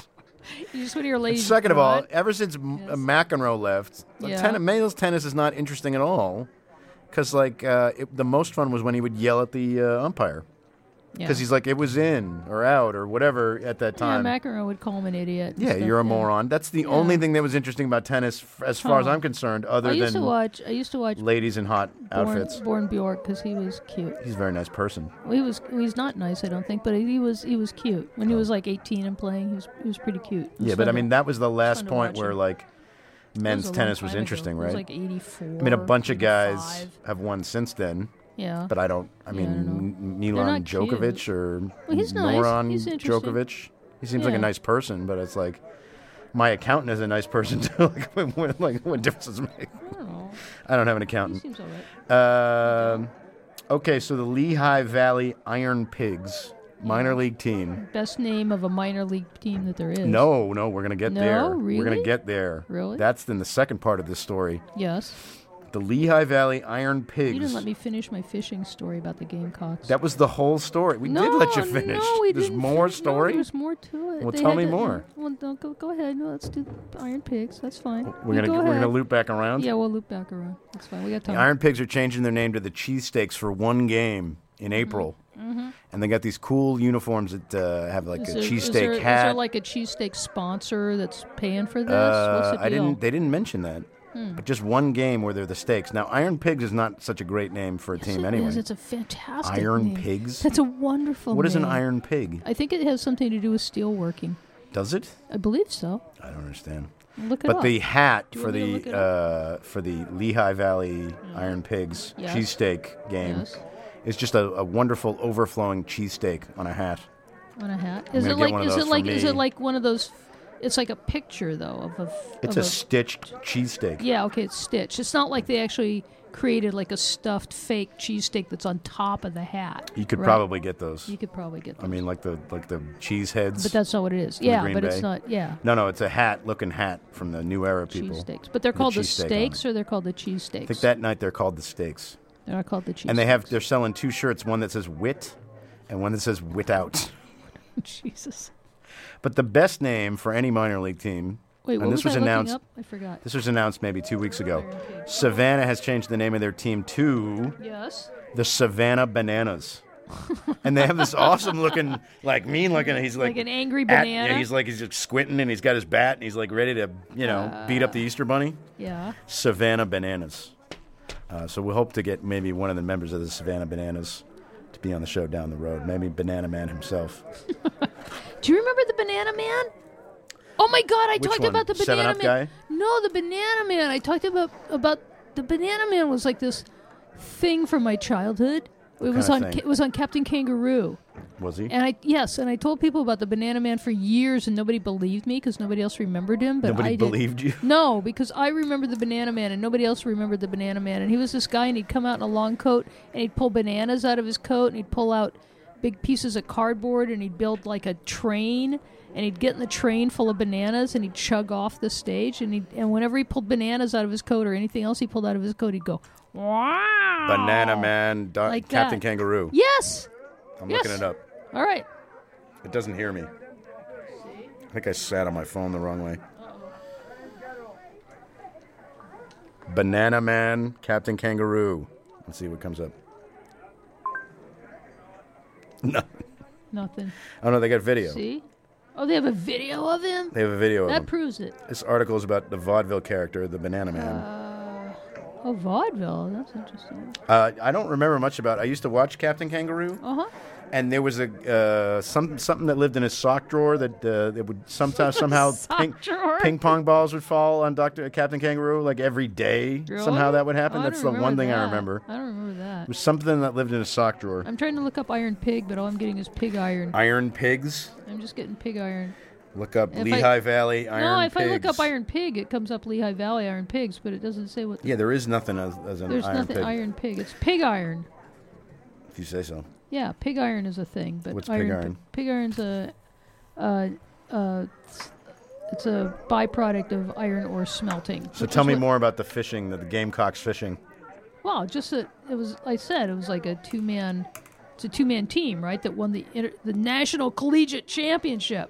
You just want your ladies. Second of all, broad. ever since M Yes. uh, McEnroe left, the Yeah. ten- males tennis is not interesting at all. Because like uh, it, the most fun was when he would yell at the uh, umpire. Yeah. Because he's like, it was in or out or whatever at that time. Yeah, McEnroe would call him an idiot. and Yeah, stuff, you're a yeah. moron. That's the Yeah. only thing that was interesting about tennis, f- as far as Huh. I'm concerned, other I used than to watch. I used to watch ladies in hot Born, outfits. Born Bjork because he was cute. He's a very nice person. Well, he was. He's not nice, I don't think, but he was. He was cute when Oh. he was like eighteen and playing. He was. He was pretty cute. It was Yeah, but I fun mean to- that was the last fun to point watch where him. like it men's was a long tennis was time ago. interesting, It right? was like eighty-four. I mean, a bunch of guys eighty-five. have won since then, Yeah. but I don't. I Yeah, mean, I don't know. N- They're Milan not cute. Djokovic or Well, he's nice. Noran He's interesting. Djokovic. He seems like a Yeah. nice person, but it's like my accountant is a nice person too. Like, what, what- like, what difference does it make? I don't know. I don't have an He accountant. seems all right. Um, okay, so the Lehigh Valley Iron Pigs minor league team. Best name of a minor league team that there is. No, no, we're gonna get No, there. We're really? gonna get there. Really? That's in the second part of this story. Yes. The Lehigh Valley Iron Pigs. You didn't let me finish my fishing story about the Gamecocks. That was the whole story. We no, did let you finish. No, we There's didn't more finish. story. No, there's more to it. Well, They tell had me to- more. Well, don't go. Go ahead. No, let's do the Iron Pigs. That's fine. We're You gonna go we're ahead. gonna loop back around. Yeah, we'll loop back around. That's fine. We got The time. Iron Pigs are changing their name to the Cheesesteaks for one game in Mm-hmm. April, and they got these cool uniforms that uh, have like Is a there- is cheesesteak there- hat. Is there like a cheesesteak sponsor that's paying for this? Uh, What's the I deal? didn't. They didn't mention that. Hmm. But just one game where they're the steaks. Now, Iron Pigs is not such a great name for a Yes, team it anyway. is. It's a fantastic Iron name. Pigs? That's a wonderful What is an name. Iron Pig? I think it has something to do with steel working. Does it? I believe so. I don't understand. Look it But up. the hat Do you for want me to the look it uh, for the Lehigh Valley Iron Pigs Yes. cheesesteak game Yes. is just a, a wonderful overflowing cheesesteak on a hat. On a hat. I'm Is gonna it get like? one of Is those it for like? Is me. it like one of those? It's like a picture though of a. It's of a stitched cheesesteak. Yeah. Okay. It's stitched. It's not like they actually created like a stuffed fake cheesesteak that's on top of the hat. You could Right. probably get those. You could probably get. I Those. mean, like the like the cheese heads. But that's not what it is. from the Yeah, Green but Bay. it's not. Yeah. No, no, it's a hat looking hat from the New Era people. Cheesesteaks. But they're With a called the cheesesteak on steaks, it. or they're called the cheesesteaks. I think that night they're called the steaks. They're not called the cheesesteaks. And they have they're selling two shirts, one that says wit and one that says wit out. Jesus. But the best name for any minor league team, Wait, what and this was, was I looking announced up? I forgot. this was announced maybe two weeks ago. Iron Pigs. Savannah has changed the name of their team to Yes. the Savannah Bananas. And they have this awesome looking, like mean looking. He's like, Like an angry at- banana? yeah, he's like he's just squinting and he's got his bat and he's like ready to, you know, beat up the Easter Bunny. Yeah. Savannah Bananas. Uh, so we hope to get maybe one of the members of the Savannah Bananas to be on the show down the road. Maybe Banana Man himself. Do you remember the Banana Man? Oh my God! I Which talked one? about the Seven Banana Up Man. guy? No, the Banana Man. I talked about about the Banana Man was like this thing from my childhood. It was kind on of Ca- thing? it was on Captain Kangaroo. Was he? And I yes, and I told people about the Banana Man for years, and nobody believed me because nobody else remembered him. But Nobody I did. believed you? No, because I remembered the Banana Man, and nobody else remembered the Banana Man. And he was this guy, and he'd come out in a long coat, and he'd pull bananas out of his coat, and he'd pull out big pieces of cardboard, and he'd build like a train, and he'd get in the train full of bananas, and he'd chug off the stage, and he and whenever he pulled bananas out of his coat or anything else he pulled out of his coat, he'd go, "Wow!" Banana Man, Do- Like Captain that. Kangaroo. Yes. I'm yes. looking it up. All right. It doesn't hear me. I think I sat on my phone the wrong way. Banana Man, Captain Kangaroo. Let's see what comes up. No. Nothing. Oh, no, they got video. See? Oh, they have a video of him? They have a video of That him. proves it. This article is about the vaudeville character, the Banana Man. Uh, oh, vaudeville. That's interesting. Uh, I don't remember much about. I used to watch Captain Kangaroo, Uh huh. and there was a uh, some something that lived in his sock drawer that uh, that would sometimes somehow Sock ping, drawer? ping pong balls would fall on Doctor Captain Kangaroo like every day. Really? Somehow that would happen. Oh, I That's the don't one thing I that. remember. I don't remember that. It was something that lived in his sock drawer. I'm trying to look up Iron Pig, but all I'm getting is pig iron. Iron Pigs. I'm just getting pig iron. Look up If I- Lehigh Valley Iron no, if Pigs. I look up Iron Pig, it comes up Lehigh Valley Iron Pigs, but it doesn't say what. Yeah, there is nothing as, as an There's Iron nothing Pig. Iron Pig. It's pig iron. If you say so. Yeah, pig iron is a thing, but What's pig iron? Pig iron's a, uh, uh, it's a byproduct of iron ore smelting. So which tell is me what- more about the fishing, the, the Gamecocks fishing. Well, just that it was. I said it was like a two man. It's a two man team, right? That won the inter, the national collegiate championship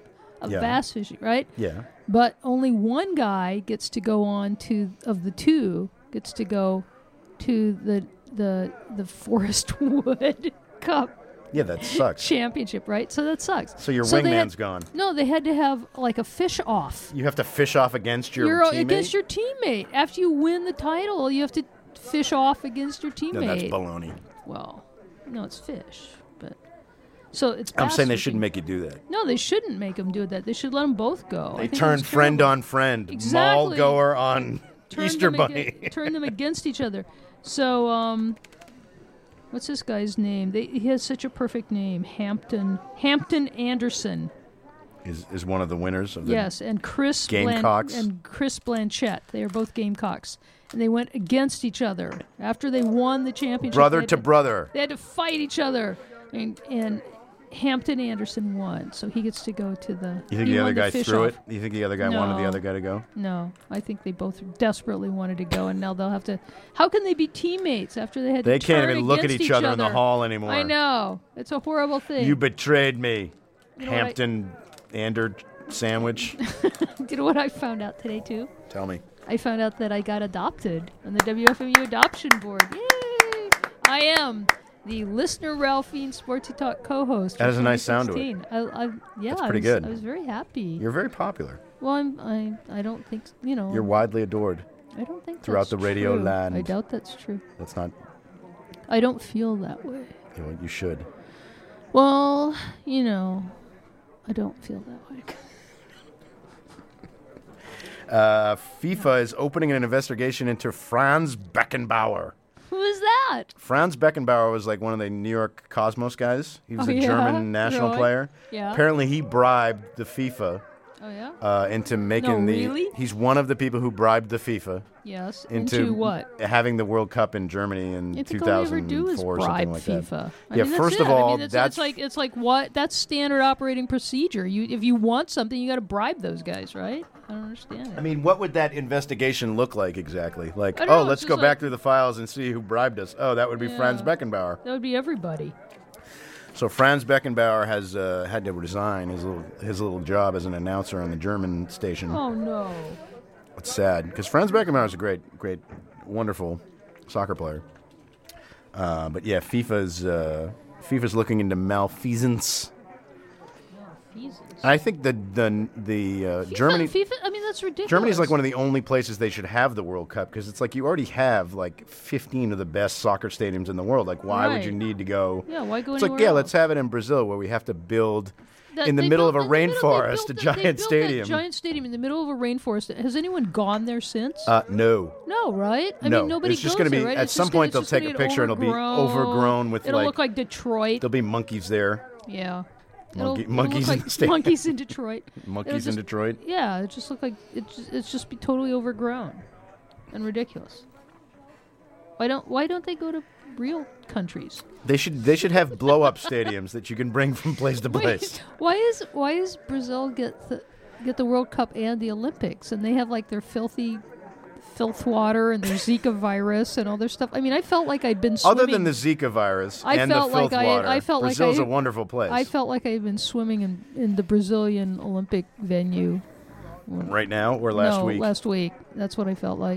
of Yeah. bass fishing, right? Yeah. But only one guy gets to go on to of the two gets to go to the the the Forest Wood Cup Yeah, that sucks. championship, right? So that sucks. So your they wingman's had- gone. No, they had to have like a fish off. You have to fish off against your You're teammate? against your teammate. After you win the title, you have to fish off against your teammate. No, that's baloney. Well, no, it's fish, but so it's. I'm bass saying they fishing. shouldn't make you do that. No, they shouldn't make them do that. They should let them both go. I They think turn that's friend terrible. on friend, mall Exactly. goer on Turn Easter them Bunny. aga- turn them against each other. So, um, what's this guy's name? They, he has such a perfect name, Hampton Hampton Anderson. is is one of the winners of the Yes, and Chris Blan- Gamecocks? and Chris Blanchett. They are both Gamecocks, and they went against each other after they won the championship. brother they had to brother. They had to fight each other, and, and Hampton Anderson won, so he gets to go to the. You think he the other won guy fish threw off. it? You think the other guy wanted the No. other guy to go? No, I think they both desperately wanted to go, and now they'll have to. How can they be teammates after they had They to can't turn even look at against each other in the other? hall anymore. I know, it's a horrible thing. You betrayed me, You know what I- Hampton Ander sandwich. you know what I found out today too? Tell me. I found out that I got adopted on the W F M U adoption board. Yay! I am the listener Ralphine Sportsy Talk co-host. That for has a nice sound to it. twenty sixteen. I, I, yeah, That's I pretty was, good. I was very happy. You're very popular. well, I'm, I, I don't think you know. You're widely adored. I don't think throughout that's the radio true. land. I doubt that's true. That's not. I don't feel that way. You know, you should. Well, you know, I don't feel that way. Uh, FIFA is opening an investigation into Franz Beckenbauer. Who is that? Franz Beckenbauer was like one of the New York Cosmos guys. He was Oh, a yeah? German national Really? player. Yeah. Apparently, he bribed the FIFA Oh yeah. uh, into making No, the. really? He's one of the people who bribed the FIFA Yes. into, Into, what? having the World Cup in Germany in I two think all we ever thousand do is four or bribe something like FIFA. that. I Yeah, mean, that's first it. of all, I mean, it's, that's it's like it's like what? That's standard operating procedure. You, if you want something, you got to bribe those guys, right? I don't understand it. I mean, what would that investigation look like exactly? Like, I don't oh, know, let's it's go just back like- through the files and see who bribed us. Oh, that would be Franz Yeah. Beckenbauer. That would be everybody. So Franz Beckenbauer has uh, had to resign his little his little job as an announcer on the German station. Oh no. It's sad because Franz Beckenbauer is a great, great, wonderful soccer player. Uh, but yeah, FIFA's uh, FIFA's looking into malfeasance. Jesus. I think the the the uh, FIFA, Germany FIFA. I mean, that's ridiculous. Germany's like one of the only places they should have the World Cup because it's like you already have like fifteen of the best soccer stadiums in the world. Like, why would Right. you need to go? Yeah, why go It's like, anywhere yeah, let's else? have it in Brazil where we have to build That- in the they middle of built- a in the middle- they rainforest built a that- giant they built that stadium. giant stadium in the middle of a rainforest. Has anyone gone there since? Uh, no. no, right? I no. mean, nobody It's just goes gonna be- there, right? at It's some just gonna- point it's they'll just gonna take a get picture and it'll be overgrown with, It'll like- look like Detroit. There'll be monkeys there. Yeah. Monkey- it'll, monkeys it'll in look the like stadium. monkeys in Detroit. Monkeys It'll in just- Detroit. Yeah, it just look like it. Just, it's just be totally overgrown and ridiculous. Why don't Why don't they go to real countries? They should they should have blow up stadiums that you can bring from place to Wait, place. why is Why is Brazil get the get the World Cup and the Olympics, and they have like their filthy filth water and their Zika virus and all their stuff? I mean, I felt like I'd been swimming. Other than the Zika virus I and the felt filth like I- water, I felt like Brazil's I- a wonderful place. I felt like I'd been swimming in, in the Brazilian Olympic venue. right now or last no, week. last week. That's what I felt like.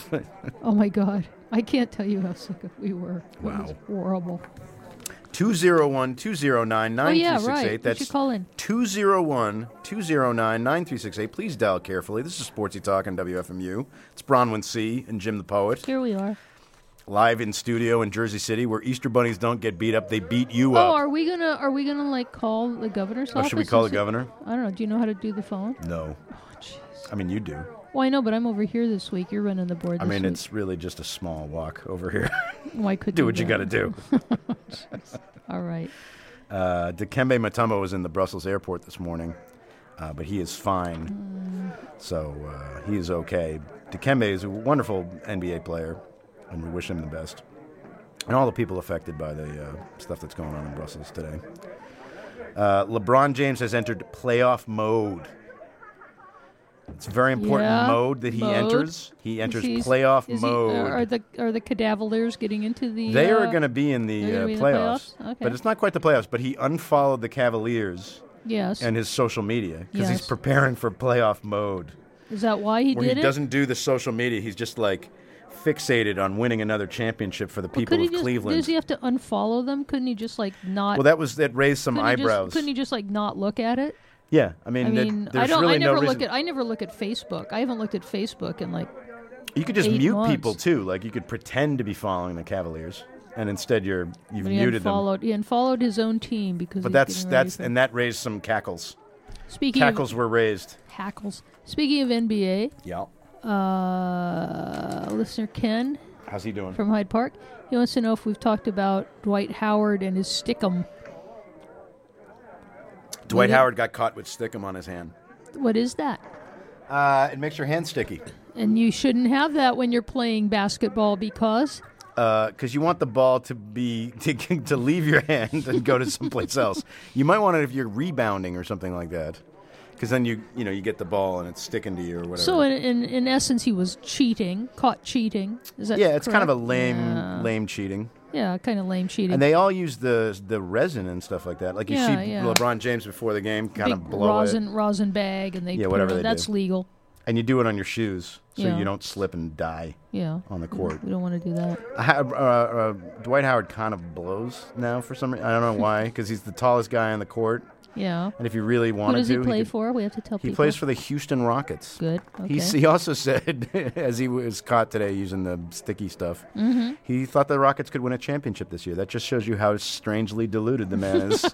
Oh my God. I can't tell you how sick we were. It was Wow. horrible. two oh one, two oh nine, Oh, nine three yeah, six eight. right. You That's should call in. two oh one, two oh nine, nine three six eight. Please dial carefully. This is Sportsy Talk on W F M U. It's Bronwyn C. and Jim the Poet. Here we are. Live in studio in Jersey City where Easter bunnies don't get beat up, they beat you Oh, up. are we gonna are we gonna like call the governor's Oh, office? should we and call the see- governor? I don't know. Do you know how to do the phone? No. Oh, jeez. I mean, you do. Well, I know, but I'm over here this week. You're running the board. I This mean, week. it's really just a small walk over here. Why could Do what you got to do. All right. Uh, Dikembe Mutombo was in the Brussels airport this morning, uh, but he is fine. Mm. So uh, he is okay. Dikembe is a wonderful N B A player, and we wish him the best. And all the people affected by the uh, stuff that's going on in Brussels today. Uh, LeBron James has entered playoff mode. It's a very important Yeah, mode that he mode. enters. He enters He's- playoff is he- mode. are the are the Cavaliers getting into the? They are uh, going to be in the, they're gonna uh, be in the playoffs, playoffs? Okay. but it's not quite the playoffs. But he unfollowed the Cavaliers Yes. and his social media because he's Yes. preparing for playoff mode. Is that why he where did he it? doesn't do the social media. He's just like fixated on winning another championship for the Well, people could he of just, Cleveland. Does he have to unfollow them? Couldn't he just like not? Well, that was that raised some couldn't he just- eyebrows. couldn't he just like not look at it? Yeah, I mean, I that- mean, there's I don't. really I never no look reason. at. I never look at Facebook. I haven't looked at Facebook in like. You could just eight mute months. people too. Like you could pretend to be following the Cavaliers, and instead you're you've But he muted them. unfollowed. He unfollowed his own team because. But he's that's getting ready that's for- and that raised some cackles. Speaking Cackles of were raised. hackles. Speaking of N B A, Yeah. uh, listener Ken How's he doing? from Hyde Park, he wants to know if we've talked about Dwight Howard and his stickum. Dwight Will you- Howard got caught with stickum on his hand. What is that? Uh, it makes your hand sticky. And you shouldn't have that when you're playing basketball because Because uh, you want the ball to be to, to leave your hand and go to someplace else. You might want it if you're rebounding or something like that, because then you you know you get the ball and it's sticking to you or whatever. so in, in in essence he was cheating, caught cheating. Is that yeah, it's kind of a correct? lame Yeah. lame cheating. Yeah, kind of lame cheating. And they all use the the resin and stuff like that. Like you Yeah, see yeah. LeBron James before the game kind Big of blow rosin it, rosin bag, and they Yeah, put whatever it on- they that's do. legal. and you do it on your shoes so Yeah. you don't slip and die Yeah, on the court. we don't want to do that. Ha- uh, uh, Dwight Howard kind of blows now for some reason. I don't know why, because he's the tallest guy on the court, Yeah. and if you really Who wanted does he to, play could- for? We have to tell He people. plays for the Houston Rockets. Good. Okay. He's, he also said, as he was caught today using the sticky stuff, Mm-hmm. he thought the Rockets could win a championship this year. That just shows you how strangely deluded the man is.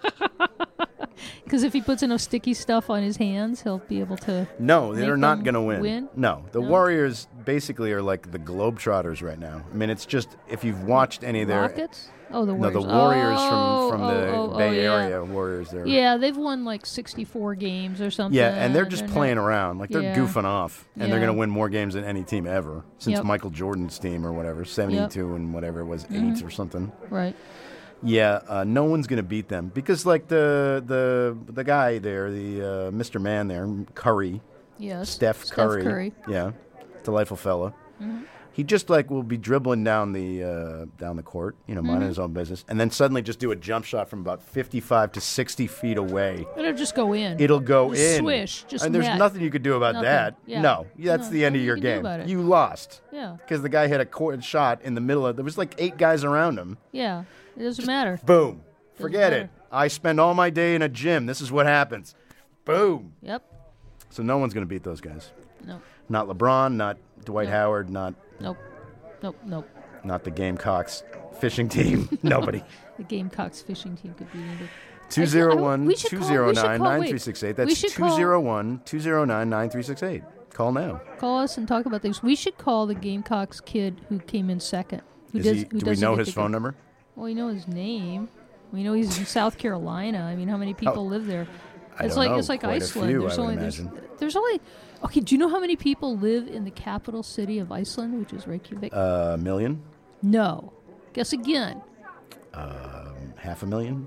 Because if he puts enough sticky stuff on his hands, he'll be able to. No, Make they're not them going to win. win? No, the No? Warriors basically are like the Globetrotters right now. I mean, it's just if you've watched any of their Rockets? Oh, the no, Warriors. the Warriors oh, from from oh, the oh, oh, Bay yeah. Area Warriors. There. Yeah, they've won like sixty-four games or something. Yeah, and they're just not- playing around. Like, they're Yeah. goofing off. And they're Yeah. going to win more games than any team ever since Yep. Michael Jordan's team or whatever, seventy-two and whatever it was, Mm-hmm. eight or something. Right. Yeah, uh, no one's going to beat them because, like, the the the guy there, the uh, Mister Man there, Curry, Yes. Steph, Steph Curry. Curry. Yeah, delightful fella. Mm-hmm. He just, like, will be dribbling down the uh, down the court, you know, minding Mm-hmm. his own business, and then suddenly just do a jump shot from about fifty-five to sixty feet away. It'll just go in. It'll go Just in. swish, just and there's net. nothing you could do about Nothing. that. Yeah. No, that's No, the end of nothing your you can do game. about it. You lost Yeah. because the guy hit a court shot in the middle of. There was like eight guys around him. Yeah. It doesn't matter. Boom. Forget matter. it. I spend all my day in a gym. This is what happens. Boom. Yep. So no one's going to beat those guys. Nope. Not LeBron. Not Dwight No. Howard. Not Nope. Nope. Nope. not the Gamecocks fishing team. Nobody. The Gamecocks fishing team could be needed. two zero one, we should two call- zero we should nine, call- nine wait. three six eight. We That's should call- two zero one, two zero nine, nine three six eight. Call now. Call us and talk about things. We should call the Gamecocks kid who came in second. Who Is does, he, who do we doesn't know get his to phone go- number? Well, we know his name. We know he's in South Carolina. I mean, how many people live there? I It's don't like know. it's like Quite a Iceland. few, there's I would only there's, imagine. there's only okay. Do you know how many people live in the capital city of Iceland, which is Reykjavik? A million? no. Guess again. Um, half a million?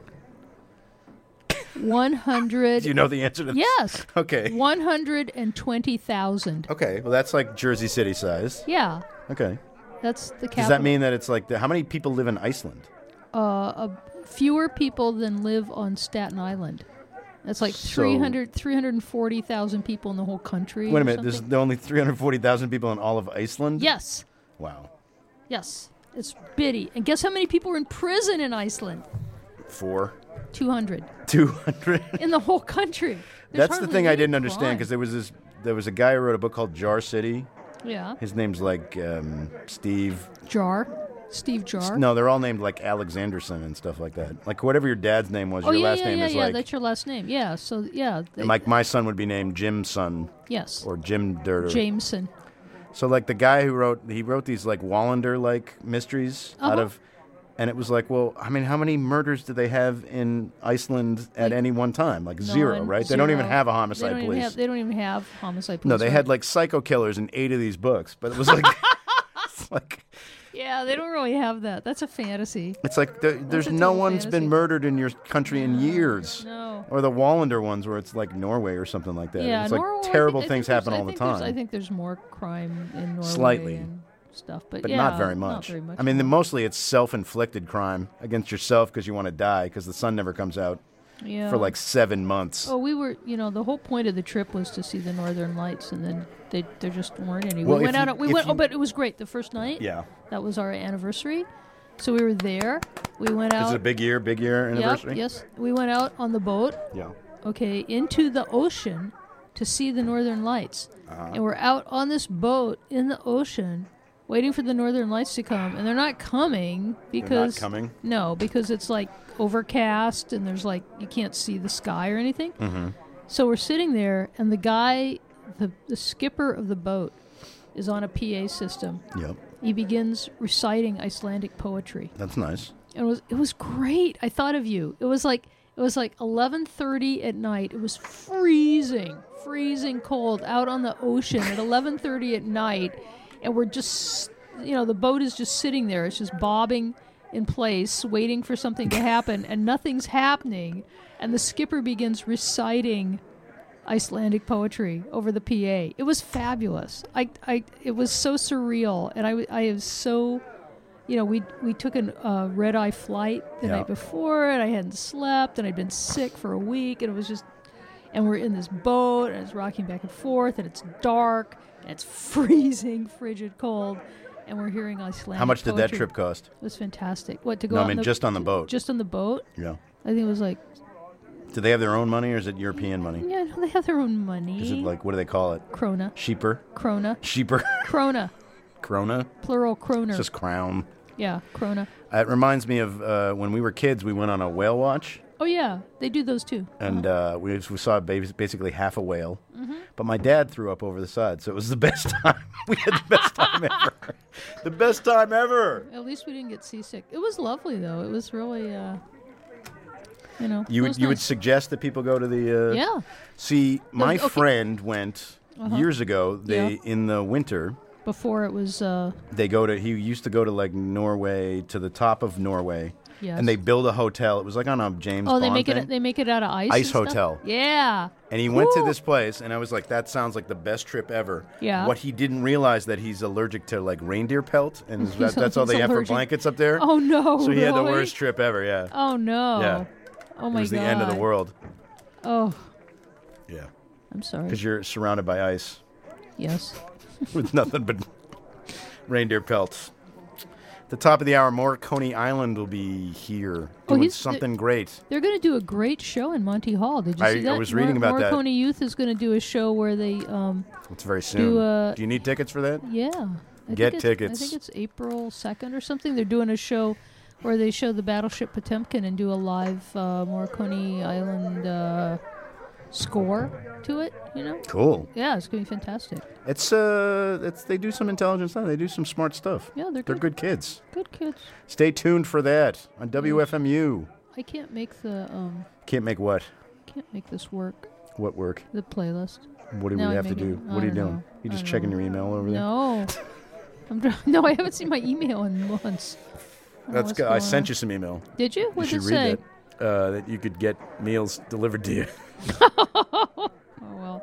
One hundred. Do you know the answer to this? Yes. Okay. One hundred and twenty thousand. Okay. Well, that's like Jersey City size. Yeah, Okay. that's the capital. Does that mean that it's like the, how many people live in Iceland? uh, a, fewer people than live on Staten Island? That's like So- three hundred, three hundred forty thousand people in the whole country. Wait or a minute. There's something. there are only three hundred forty thousand people in all of Iceland? Yes. Wow. Yes. It's bitty. And guess how many people are in prison in Iceland? Four. two hundred. two hundred. In the whole country. There's That's the hardly thing I any didn't understand crime. because there was this. There was a guy who wrote a book called Jar City. Yeah. His name's like um, Steve. Jar. Steve Jar. No, they're all named like Alexanderson and stuff like that. Like whatever your dad's name was, oh, your yeah, last yeah, name yeah, is yeah. like. That's your last name. Yeah. So, yeah. they- like my son would be named Jim Son yes. or Jim Dirt. Or, Jameson. So like the guy who wrote he wrote these like Wallander like mysteries out Uh-huh. of, and it was like, well, I mean, how many murders do they have in Iceland at Like any one time? Like zero, None, right? They don't even zero. have a They homicide don't even police. have- they don't even have homicide police. no, they right? had like psycho killers in eight of these books, but it was like, it's like Yeah, they don't really have that. That's a fantasy. it's like the, there's a no total one's fantasy. been murdered in your country in years. No. Or the Wallander ones where it's like Norway or something like that. Yeah, it's like Norway, I terrible think- I things think happen there's- all I the think there's- I time. think there's more crime in Norway Slightly. and stuff, but, But yeah, not very Not much. very much I mean, the, more. mostly it's self-inflicted crime against yourself because you want to die because the sun never comes out. Yeah. for like seven months. Oh, we were, you know, the whole point of the trip was to see the Northern Lights, and then they there just weren't any. Well, we if went you- out. We if went. you- Oh, but it was great. The first night. Yeah. That was our anniversary, so we were there. We went out. Is it a big year, big year anniversary? Yep, yes, we went out on the boat. Yeah. Okay, into the ocean to see the Northern Lights, Uh-huh. and we're out on this boat in the ocean, waiting for the Northern Lights to come, and they're not coming because coming? No, because it's like overcast and there's like you can't see the sky or anything. Mm-hmm. So we're sitting there, and the guy, the the skipper of the boat, is on a P A system. Yep. He begins reciting Icelandic poetry. That's nice. And it was it was great. I thought of you. It was like it was like eleven thirty at night. It was freezing, freezing cold out on the ocean at eleven thirty at night, and we're just you know the boat is just sitting there. It's just bobbing in place, waiting for something to happen, and nothing's happening. And the skipper begins reciting Icelandic poetry over the P A. It was fabulous. I, I, it was so surreal, and I, I was so, you know, we we took a uh, red eye flight the Yeah. night before, and I hadn't slept, and I'd been sick for a week, and it was just, and we're in this boat, and it's rocking back and forth, and it's dark, and it's freezing, frigid cold, and we're hearing Icelandic. How much did that poetry. trip cost? It was fantastic. What to go? No, I out mean in the, just on the boat. Just on the boat. Yeah. I think it was like, Do they have their own money, or is it European money? yeah, no, they have their own money. Is it like, what do they call it? Krona? Sheeper? Krona. Sheeper? Krona. Krona? Plural kroner. It's just crown. Yeah, Krona. It reminds me of uh, when we were kids, we went on a whale watch, Oh, yeah, they do those too. and uh, we, we saw bas- basically half a whale. Mm-hmm. But my dad threw up over the side, so it was the best time. We had the best time ever. The best time ever. At least we didn't get seasick. It was lovely, though. It was really, uh, you know. You it would was you would nice. suggest that people go to the uh, Yeah. See, my okay. friend went Uh-huh. years ago. They Yeah. in the winter Before it was, uh, they go to. He used to go to like Norway, to the top of Norway, yes. and they build a hotel. It was like on a James Oh, Bond they make thing. it. They make it out of ice. Ice and stuff? hotel. Yeah. And he went to Ooh. this place, and I was like, "That sounds like the best trip ever." Yeah. What he didn't realize that he's allergic to like reindeer pelt, and that, that's all He's they have allergic. for blankets up there. Oh no. So he had the really? worst trip ever. Yeah. Oh no. Yeah. Oh It my was god. the end of the world. Oh, Yeah. I'm sorry. Because you're surrounded by ice Yes. with nothing but reindeer pelts. At the top of the hour, more Coney Island will be here Oh, doing he's- something great. They're going to do a great show in Monty Hall. Did you I- see I that? was reading about that. Marconi Youth is going to do a show where they, um, It's very soon. Do, uh, Do you need tickets for that? yeah. I Get think it's- tickets. I think it's April second or something. They're doing a show where they show the battleship Potemkin and do a live uh, Marconi Island uh, score to it. You know? Cool. Yeah, it's going to be fantastic. It's uh, it's they do some intelligent stuff. They do some smart stuff. Yeah, they're They're good. good kids. Good kids. Stay tuned for that on W F M U. I can't make the um, Can't make what? can't make this work. What work? The playlist. What do Now we I have to make it- do? I What are you don't doing? know. You I just don't checking know. your email over there? No. I'm dr- no, I haven't seen my email in months. I don't know That's what's good. I going sent on. you some email. Did you? You What did should it say? read that. Uh, that you could get meals delivered to you. Oh well.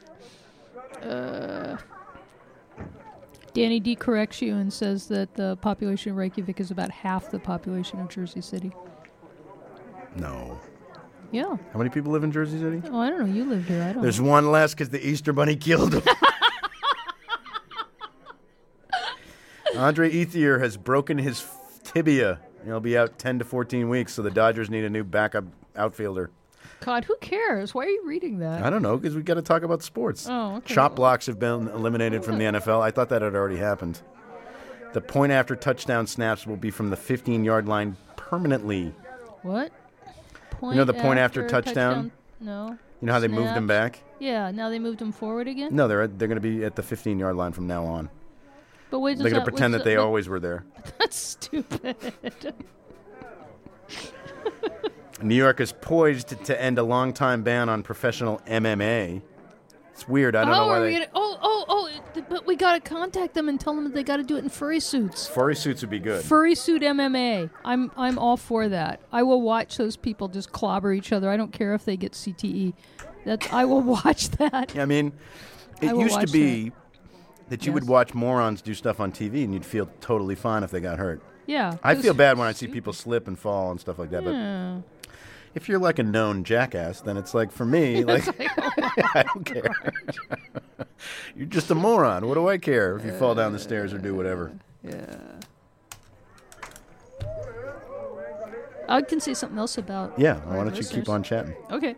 Uh, Danny D corrects you and says that the population of Reykjavik is about half the population of Jersey City. No. Yeah. How many people live in Jersey City? Oh, I don't know. You live here. I don't. There's know. one less because the Easter Bunny killed him. Andre Ethier has broken his f- tibia. He'll be out ten to fourteen weeks, so the Dodgers need a new backup outfielder. God, who cares? Why are you reading that? I don't know, because we've got to talk about sports. Oh, okay. Chop blocks have been eliminated from the N F L. I thought that had already happened. The point after touchdown snaps will be from the fifteen-yard line permanently. What? Point You know the point after touchdown? No. You know how they moved him Snaps? back? Yeah. Now they moved him forward again. No, they're they're going to be at the fifteen-yard line from now on. But wait, They're does going to that- pretend that what's they that- always were there. That's stupid. New York is poised to end a long-time ban on professional M M A. It's weird. I don't oh, know why are we they... gonna, oh, oh, oh! it- But we gotta contact them and tell them that they gotta do it in furry suits. Furry suits would be good. Furry suit M M A. I'm I'm all for that. I will watch those people just clobber each other. I don't care if they get C T E. That's I will watch that. Yeah, I mean, it I will used to watch be that you would Yes. watch morons do stuff on T V and you'd feel totally fine if they got hurt. Yeah. I 'cause- feel bad when I see people slip and fall and stuff like that, but Yeah. If you're like a known jackass, then it's like, for me, like, I don't care. You're just a moron. What do I care if you fall down the stairs or do whatever? Yeah. I can say something else about. Yeah, our why don't you listeners. keep on chatting? Okay.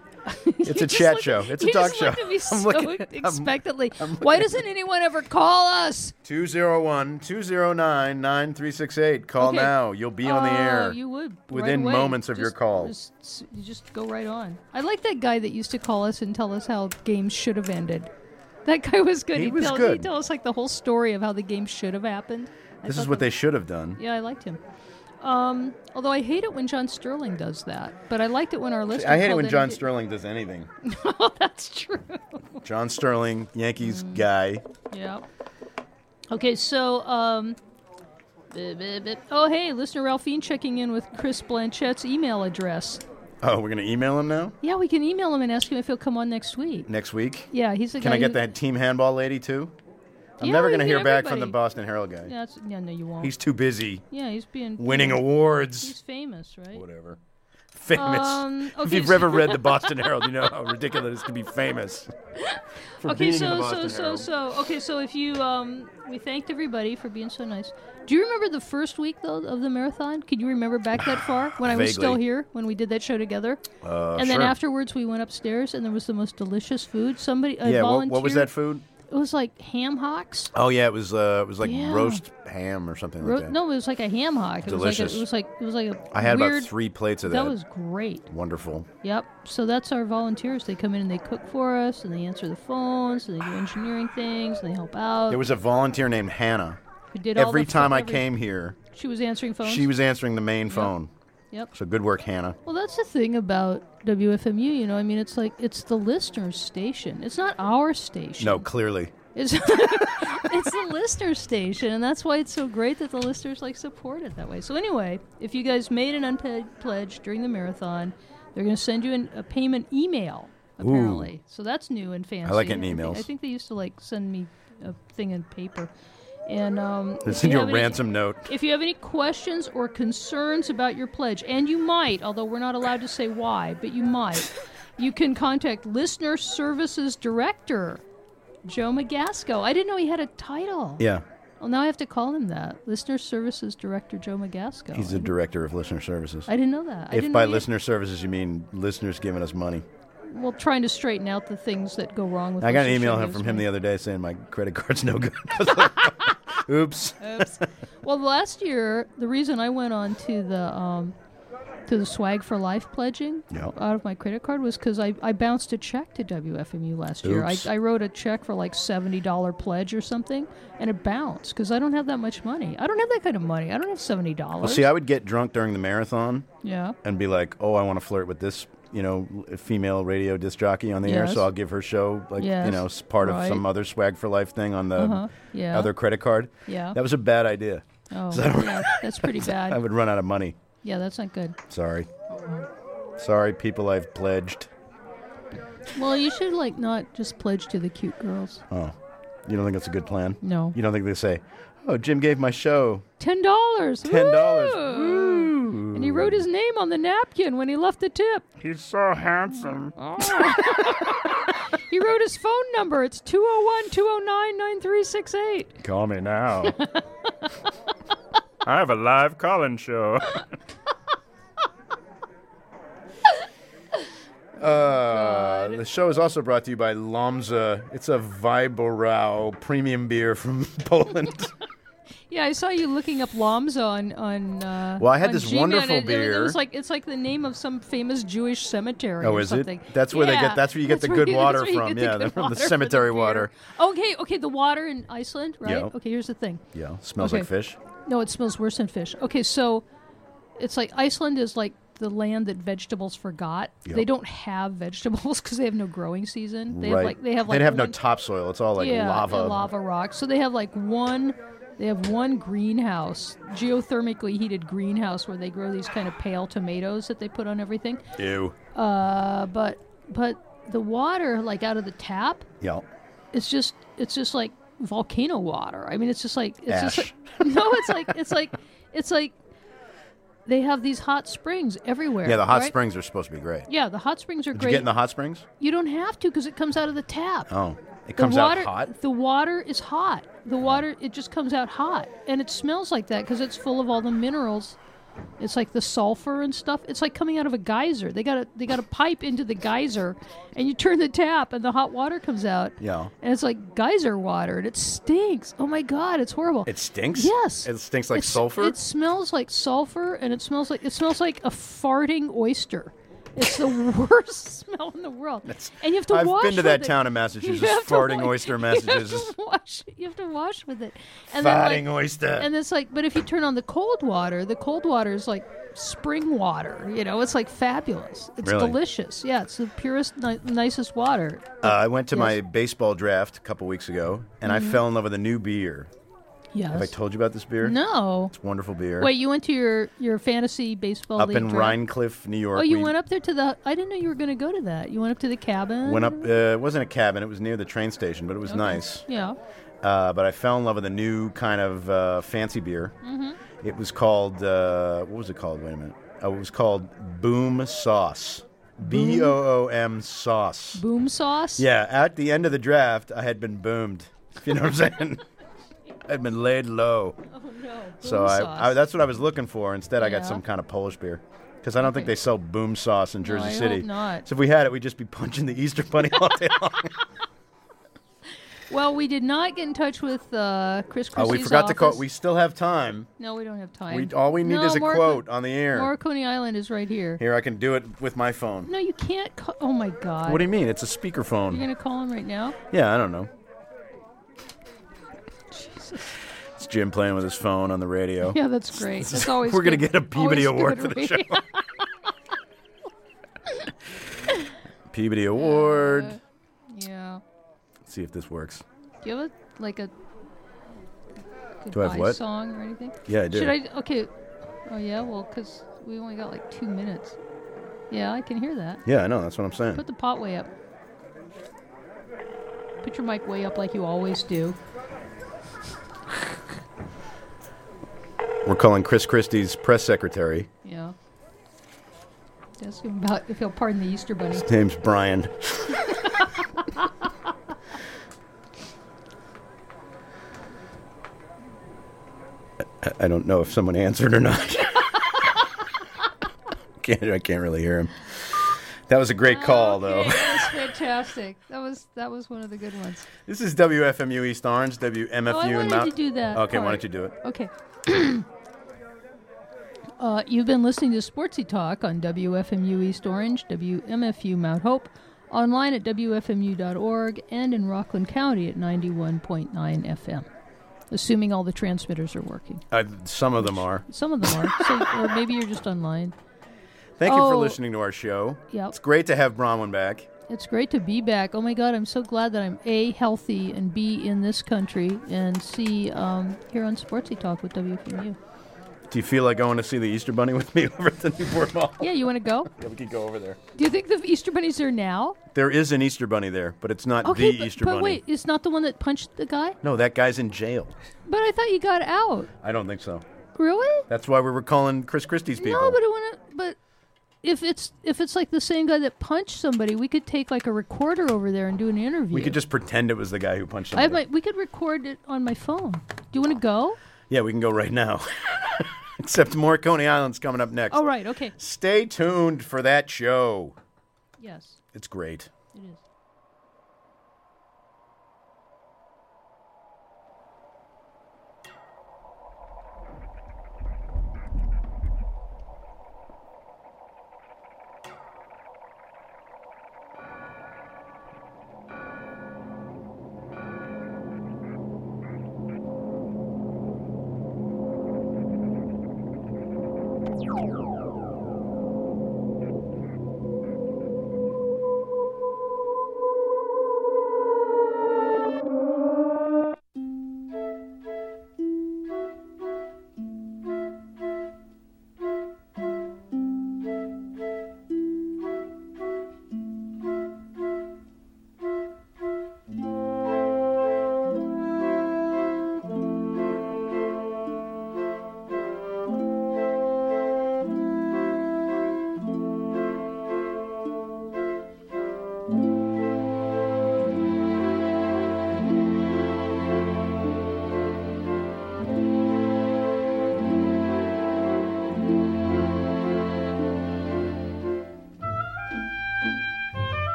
It's You a just chat looked show. at- It's a you talk just show. looked at me I'm so looking at- I'm- expectantly. I'm looking Why at- doesn't anyone ever call us? two oh one, two oh nine, nine three six eight. Call Okay. now. You'll be on the Uh, air. You would within right away. moments of your Just- call. Just, you just go right on. I like that guy that used to call us and tell us how games should have ended. That guy was good. He He'd was tell, good. He'd tell us like the whole story of how the game should have happened. I This thought is what that- they should have done. Yeah, I liked him. Um, although I hate it when John Sterling does that, but I liked it when our listener. I hate it called when in John and did- Sterling does anything. Oh, that's true. John Sterling, Yankees Mm. guy. Yeah. Okay, so um, bip, bip, bip. oh hey, listener Ralphine checking in with Chris Blanchett's email address. Oh, we're going to email him now? Yeah, we can email him and ask him if he'll come on next week. Next week? Yeah, he's the Can guy. I get who, that team handball lady, too? I'm Yeah, never we going to can hear get back from the everybody. Boston Herald guy. Yeah, that's, yeah, no, you won't. He's too busy yeah, he's being winning he's awards. famous, right? Whatever. Famous. Um, if okay, you've so- ever read the Boston Herald, you know how ridiculous it is to be famous. For Okay, being in the so so Boston so Herald. so okay, so if you um, we thanked everybody for being so nice. Do you remember the first week though of the marathon? Can you remember back that far when I was still Vaguely. here when we did that show together? Uh, and then sure. afterwards we went upstairs and there was the most delicious food. Somebody a Yeah, what, volunteer. what was that food? It was like ham hocks. Oh, yeah, it was uh, it was like Yeah. roast ham or something Ro- like that. no, it was like a ham hock. It Delicious. was like a, it was like it was like a I had weird, about three plates of that. That was great. Wonderful. Yep. So that's our volunteers. They come in and they cook for us, and they answer the phones, and they do engineering things, and they help out. There was a volunteer named Hannah. Who did all Every the, time I every- came here, she was answering phones. she was answering the main phone. Yep. So good work, Hannah. Well, that's the thing about W F M U. You know, I mean, it's like it's the listener's station. It's not our station. No, clearly. It's it's the listener station, and that's why it's so great that the listeners like support it that way. So anyway, if you guys made an unpaid pledge during the marathon, they're going to send you an, a payment email. Apparently, so that's new and fancy. I like getting think- emails. I think they used to like send me a thing in paper, and um, They if send you a have any- ransom note. If you have any questions or concerns about your pledge, and you might, although we're not allowed to say why, but you might, you can contact Listener Services Director Joe Magasco. I didn't know he had a title. Yeah, Well, now I have to call him that. Listener Services Director Joe Magasco. he's the director of listener services. I didn't know that. I If didn't by know he had- listener services you mean listeners giving us money. well, trying to straighten out the things that go wrong with. I got an listener email shows from him me. the other day saying my credit card's no good. Oops. Oops. Well, last year, the reason I went on to the um, to the Swag for Life pledging Yeah. out of my credit card was because I, I bounced a check to W F M U last year. I, Oops. I wrote a check for like seventy dollars pledge or something, and it bounced because I don't have that much money. I don't have that kind of money. I don't have seventy dollars. Well, see, I would get drunk during the marathon yeah. and be like, oh, I want to flirt with this, you know, l- female radio disc jockey on the air, Yes. so I'll give her show, like, Yes. you know, s- part Right. of some other Swag for Life thing on the Uh-huh. Yeah. other credit card. Yeah. That was a bad idea. Oh, So I don't- yeah, that's pretty I bad. would run out of money. Yeah, that's not good. Sorry. Sorry, people I've pledged. Well, you should like not just pledge to the cute girls. Oh, you don't think that's a good plan? No. You don't think they say, oh, Jim gave my show Ten dollars. ten dollars? Woo! And he wrote his name on the napkin when he left the tip. He's so handsome. He wrote his phone number. It's two oh one, two oh nine, nine three six eight. Call me now. I have a live call-in show. Uh, the show is also brought to you by Lomza. It's a Weiberau premium beer from Poland. Yeah, I saw you looking up Lomza on on. Uh, Well, I had on this Gmail, wonderful and it, It, beer. was like it's like the name of some famous Jewish cemetery. Oh, or is it? something. That's where they Yeah, get- that's where you get that's the where good you- water that's where you from. get Yeah, good from the water for cemetery beer. water. Okay, okay, the water in Iceland, right? Yeah. Okay, here's the thing. Yeah, smells Okay. like fish. No, it smells worse than fish. Okay, so it's like Iceland is like the land that vegetables forgot. Yep. They don't have vegetables because they have no growing season. They right. have like they have like they have no one- topsoil. It's all like yeah, lava. and lava rocks. So they have like one. They have one greenhouse, geothermically heated greenhouse, where they grow these kind of pale tomatoes that they put on everything. Ew. Uh, but but the water, like out of the tap, Yeah. it's just it's just like volcano water. I mean, it's just like it's Ash. just like, no, it's like it's like it's like they have these hot springs everywhere. Yeah, the hot right? springs are supposed to be great. Yeah, the hot springs are Did great. you get in the hot springs? You don't have to because it comes out of the tap. Oh, it The comes water, out hot? The water is hot. The water, it just comes out hot. And it smells like that because it's full of all the minerals. It's like the sulfur and stuff. It's like coming out of a geyser. They got a they got a pipe into the geyser, and you turn the tap, and the hot water comes out. Yeah. And it's like geyser water, and it stinks. Oh my God, it's horrible. It stinks? Yes. It stinks like It's- sulfur? It smells like sulfur, and it smells like it smells like a farting oyster. It's the worst smell in the world. and you have to I've wash been to with that it. town in You Massachusetts, have to farting wa- oyster, You Massachusetts. have to wash. You have to wash with it. And Farting then, like, oyster. And it's like, but if you turn on the cold water, the cold water is like spring water. You know, it's like fabulous. It's Really? delicious. Yeah, it's the purest, ni- nicest water. Uh, I went to Yes. my baseball draft a couple weeks ago, and I fell in love with a new beer. Yes. Have I told you about this beer? No. It's wonderful beer. Wait, you went to your, your fantasy baseball up league in draft? Rhinecliff, New York. Oh, you we went up there to the. I didn't know you were going to go to that. You went up to the cabin. went up. Uh, it wasn't a cabin. It was near the train station, but it was Okay. nice. Yeah. Uh, but I fell in love with a new kind of uh, fancy beer. Mm-hmm. It was called. Uh, what was it called? Wait a minute. Oh, it was called Boom Sauce. B O O M sauce. Boom sauce. Yeah. At the end of the draft, I had been boomed. If you know what I'm saying. I'd been laid low. Oh no. So Boom I, sauce. I, that's what I was looking for. Instead, I got Yeah. some kind of Polish beer. Because I don't think Okay. they sell Boom Sauce in Jersey I City. hope not. So if we had it, we'd just be punching the Easter Bunny all day long. Well, we did not get in touch with uh, Chris Oh, Christie's we forgot to office. quote. We still have time. No, we don't have time. We, all we need no, is a Mar- quote on the air. Marconi Island is right here. Here, I can do it with my phone. No, you can't. Ca- oh my God. What do you mean? It's a You're speakerphone. gonna call him right now? Yeah, I don't know. It's Jim playing with his phone on the radio. Yeah, that's great. That's always. We're gonna good. get a Peabody Always Award good for the radio. show. Peabody Award. Uh, yeah. Let's see if this works. Do you have a like a goodbye Do I have what? song or anything? Yeah, I do. Should I? Okay. Oh yeah. Well, because we only got like two minutes. Yeah, I can hear that. Yeah, I know. That's what I'm saying. Put the pot way up. Put your mic way up like you always do. We're calling Chris Christie's press secretary. Yeah. Ask him about if he'll pardon the Easter Bunny. His name's Brian. I- I don't know if someone answered or not. can't, I can't really hear him. That was a great call, though. Okay, that was fantastic. That was that was one of the good ones. This is W F M U East Orange, W M F U Oh, I in wanted Mount. to do that Okay, why part. don't you do it? Okay. uh, you've been listening to Sportsy Talk on W F M U East Orange, W M F U Mount Hope, online at W F M U dot org, and in Rockland County at ninety-one point nine F M. Assuming all the transmitters are working. Uh, some of them are. Some of them are. So, or maybe you're just online. Thank you for Oh. listening to our show. Yep. It's great to have Bronwyn back. It's great to be back. Oh my God, I'm so glad that I'm A, healthy, and B, in this country, and C, um, here on Sportsy Talk with W F M U. Do you feel like going to see the Easter Bunny with me over at the Newport Mall? Yeah, you want to go? Yeah, we could go over there. Do you think the Easter Bunny's there now? There is an Easter Bunny there, but it's not Okay, the but, Easter but Bunny. wait, it's not the one that punched the guy? No, that guy's in jail. But I thought you got out. I don't think so. Really? That's why we were calling Chris Christie's people. No, but I want to. But if it's if it's like the same guy that punched somebody, we could take like a recorder over there and do an interview. we could just pretend it was the guy who punched I somebody. have my. We could record it on my phone. Do you want to go? Yeah, we can go right now. Except more Coney Island's coming up next. Oh right. Okay. Stay tuned for that show. Yes, It's great. it is.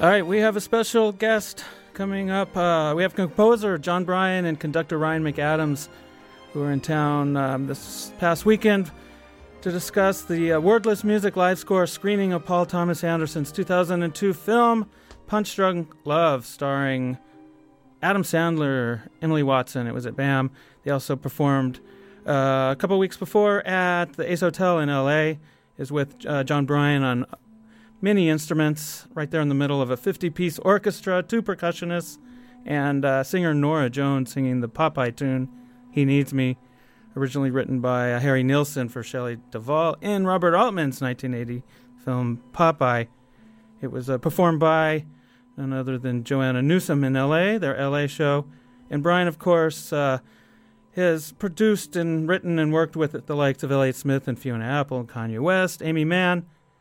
All right, we have a special guest coming up. Uh, we have composer John Bryan and conductor Ryan McAdams, who are in town um, this past weekend to discuss the uh, Wordless Music live score screening of Paul Thomas Anderson's two thousand two film Punch Drunk Love, starring Adam Sandler, Emily Watson. It was at BAM. They also performed uh, a couple weeks before at the Ace Hotel in L A. Is with uh, John Bryan on many instruments, right there in the middle of a fifty-piece orchestra, two percussionists, and uh, singer Nora Jones singing the Popeye tune, He Needs Me, originally written by uh, Harry Nilsson for Shelley Duvall in Robert Altman's nineteen eighty film Popeye. It was uh, performed by none other than Joanna Newsom in L A, their L A show. And Bryan, of course, uh, has produced and written and worked with the likes of Elliott Smith and Fiona Apple and Kanye West, Amy Mann,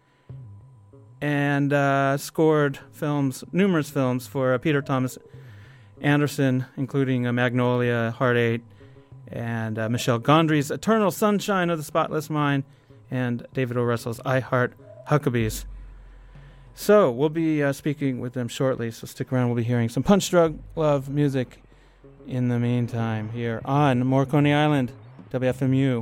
and uh, scored films, numerous films for uh, Peter Thomas Anderson, including uh, Magnolia, Heart Eight, and uh, Michel Gondry's Eternal Sunshine of the Spotless Mind, and David O. Russell's I Heart Huckabees. So we'll be uh, speaking with them shortly, so stick around. We'll be hearing some Punch Drunk Love music in the meantime here on More Coney Island, W F M U.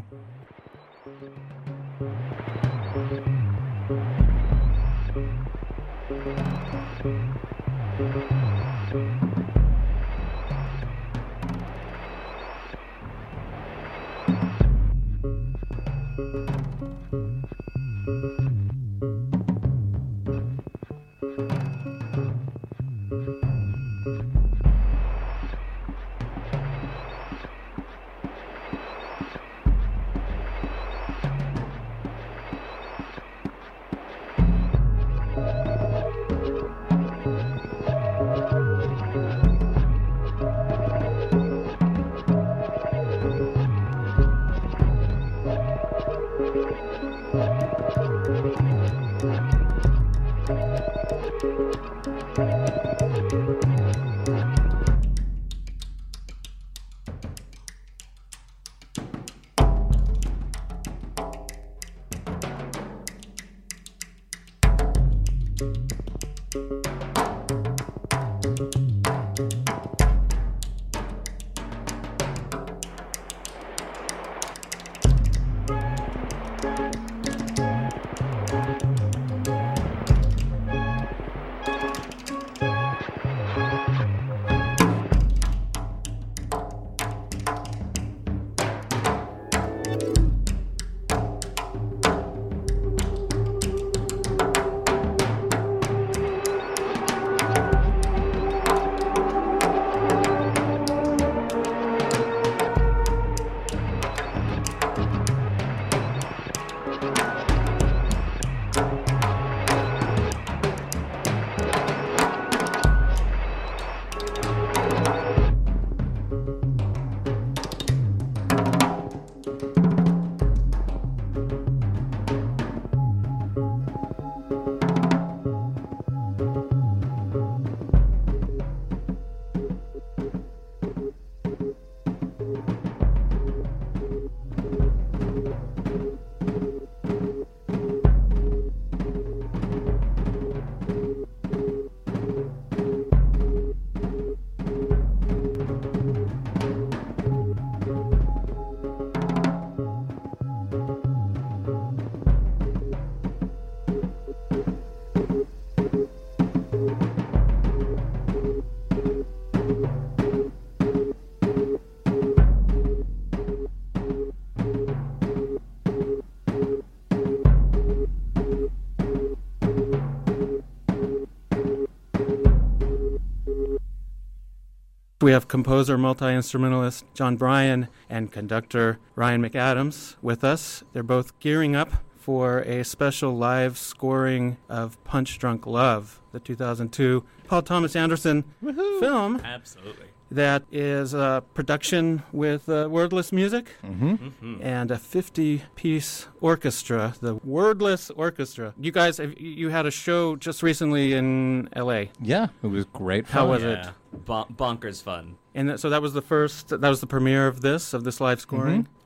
We have composer, multi-instrumentalist John Bryan and conductor Ryan McAdams with us. They're both gearing up for a special live scoring of Punch Drunk Love, the two thousand two Paul Thomas Anderson Woohoo. film. Absolutely. That is a production with uh, Wordless Music Mm-hmm. Mm-hmm. and a fifty-piece orchestra, the Wordless Orchestra. You guys, have, you had a show just recently in L A. Yeah, it was great fun. How was yeah. it? Bon- bonkers fun. And th- so that was the first, that was the premiere of this, of this live scoring. Mm-hmm.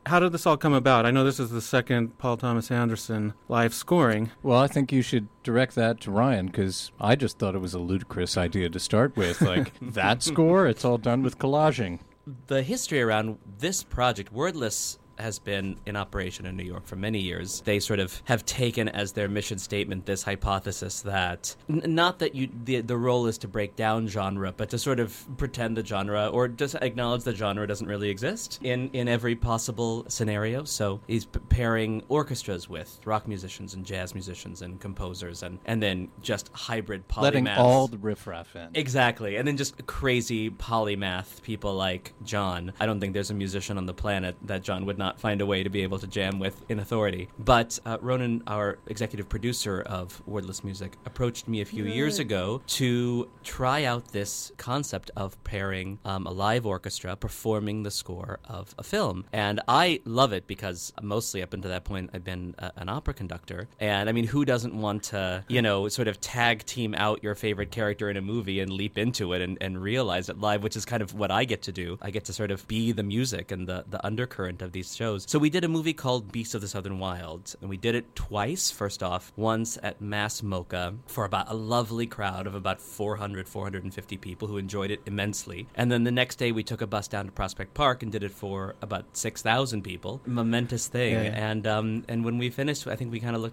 how did this all come about? I know this is the second Paul Thomas Anderson live scoring. Well, I think you should direct that to Ryan, because I just thought it was a ludicrous idea to start with. Like, that score, it's all done with collaging. The history around this project, Wordless, has been in operation in New York for many years. They sort of have taken as their mission statement this hypothesis that n- not that you the the role is to break down genre, but to sort of pretend the genre or just acknowledge the genre doesn't really exist in, in every possible scenario. So he's p- pairing orchestras with rock musicians and jazz musicians and composers and, and then just hybrid polymaths. Letting all the riffraff in. Exactly. And then just crazy polymath people like John. I don't think there's a musician on the planet that John would not find a way to be able to jam with in authority. But uh, Ronan, our executive producer of Wordless Music, approached me a few years ago to try out this concept of pairing um, a live orchestra performing the score of a film. And I love it because mostly up until that point I've been uh, an opera conductor. And I mean, who doesn't want to, you know, sort of tag team out your favorite character in a movie and leap into it and, and realize it live, which is kind of what I get to do. I get to sort of be the music and the, the undercurrent of these shows. So we did a movie called Beasts of the Southern Wild, and we did it twice. First off, once at Mass Mocha for about a lovely crowd of about four hundred, four hundred fifty people who enjoyed it immensely. And then the next day we took a bus down to Prospect Park and did it for about six thousand people. Momentous thing. Yeah, yeah. And um, and when we finished, I think we kind of looked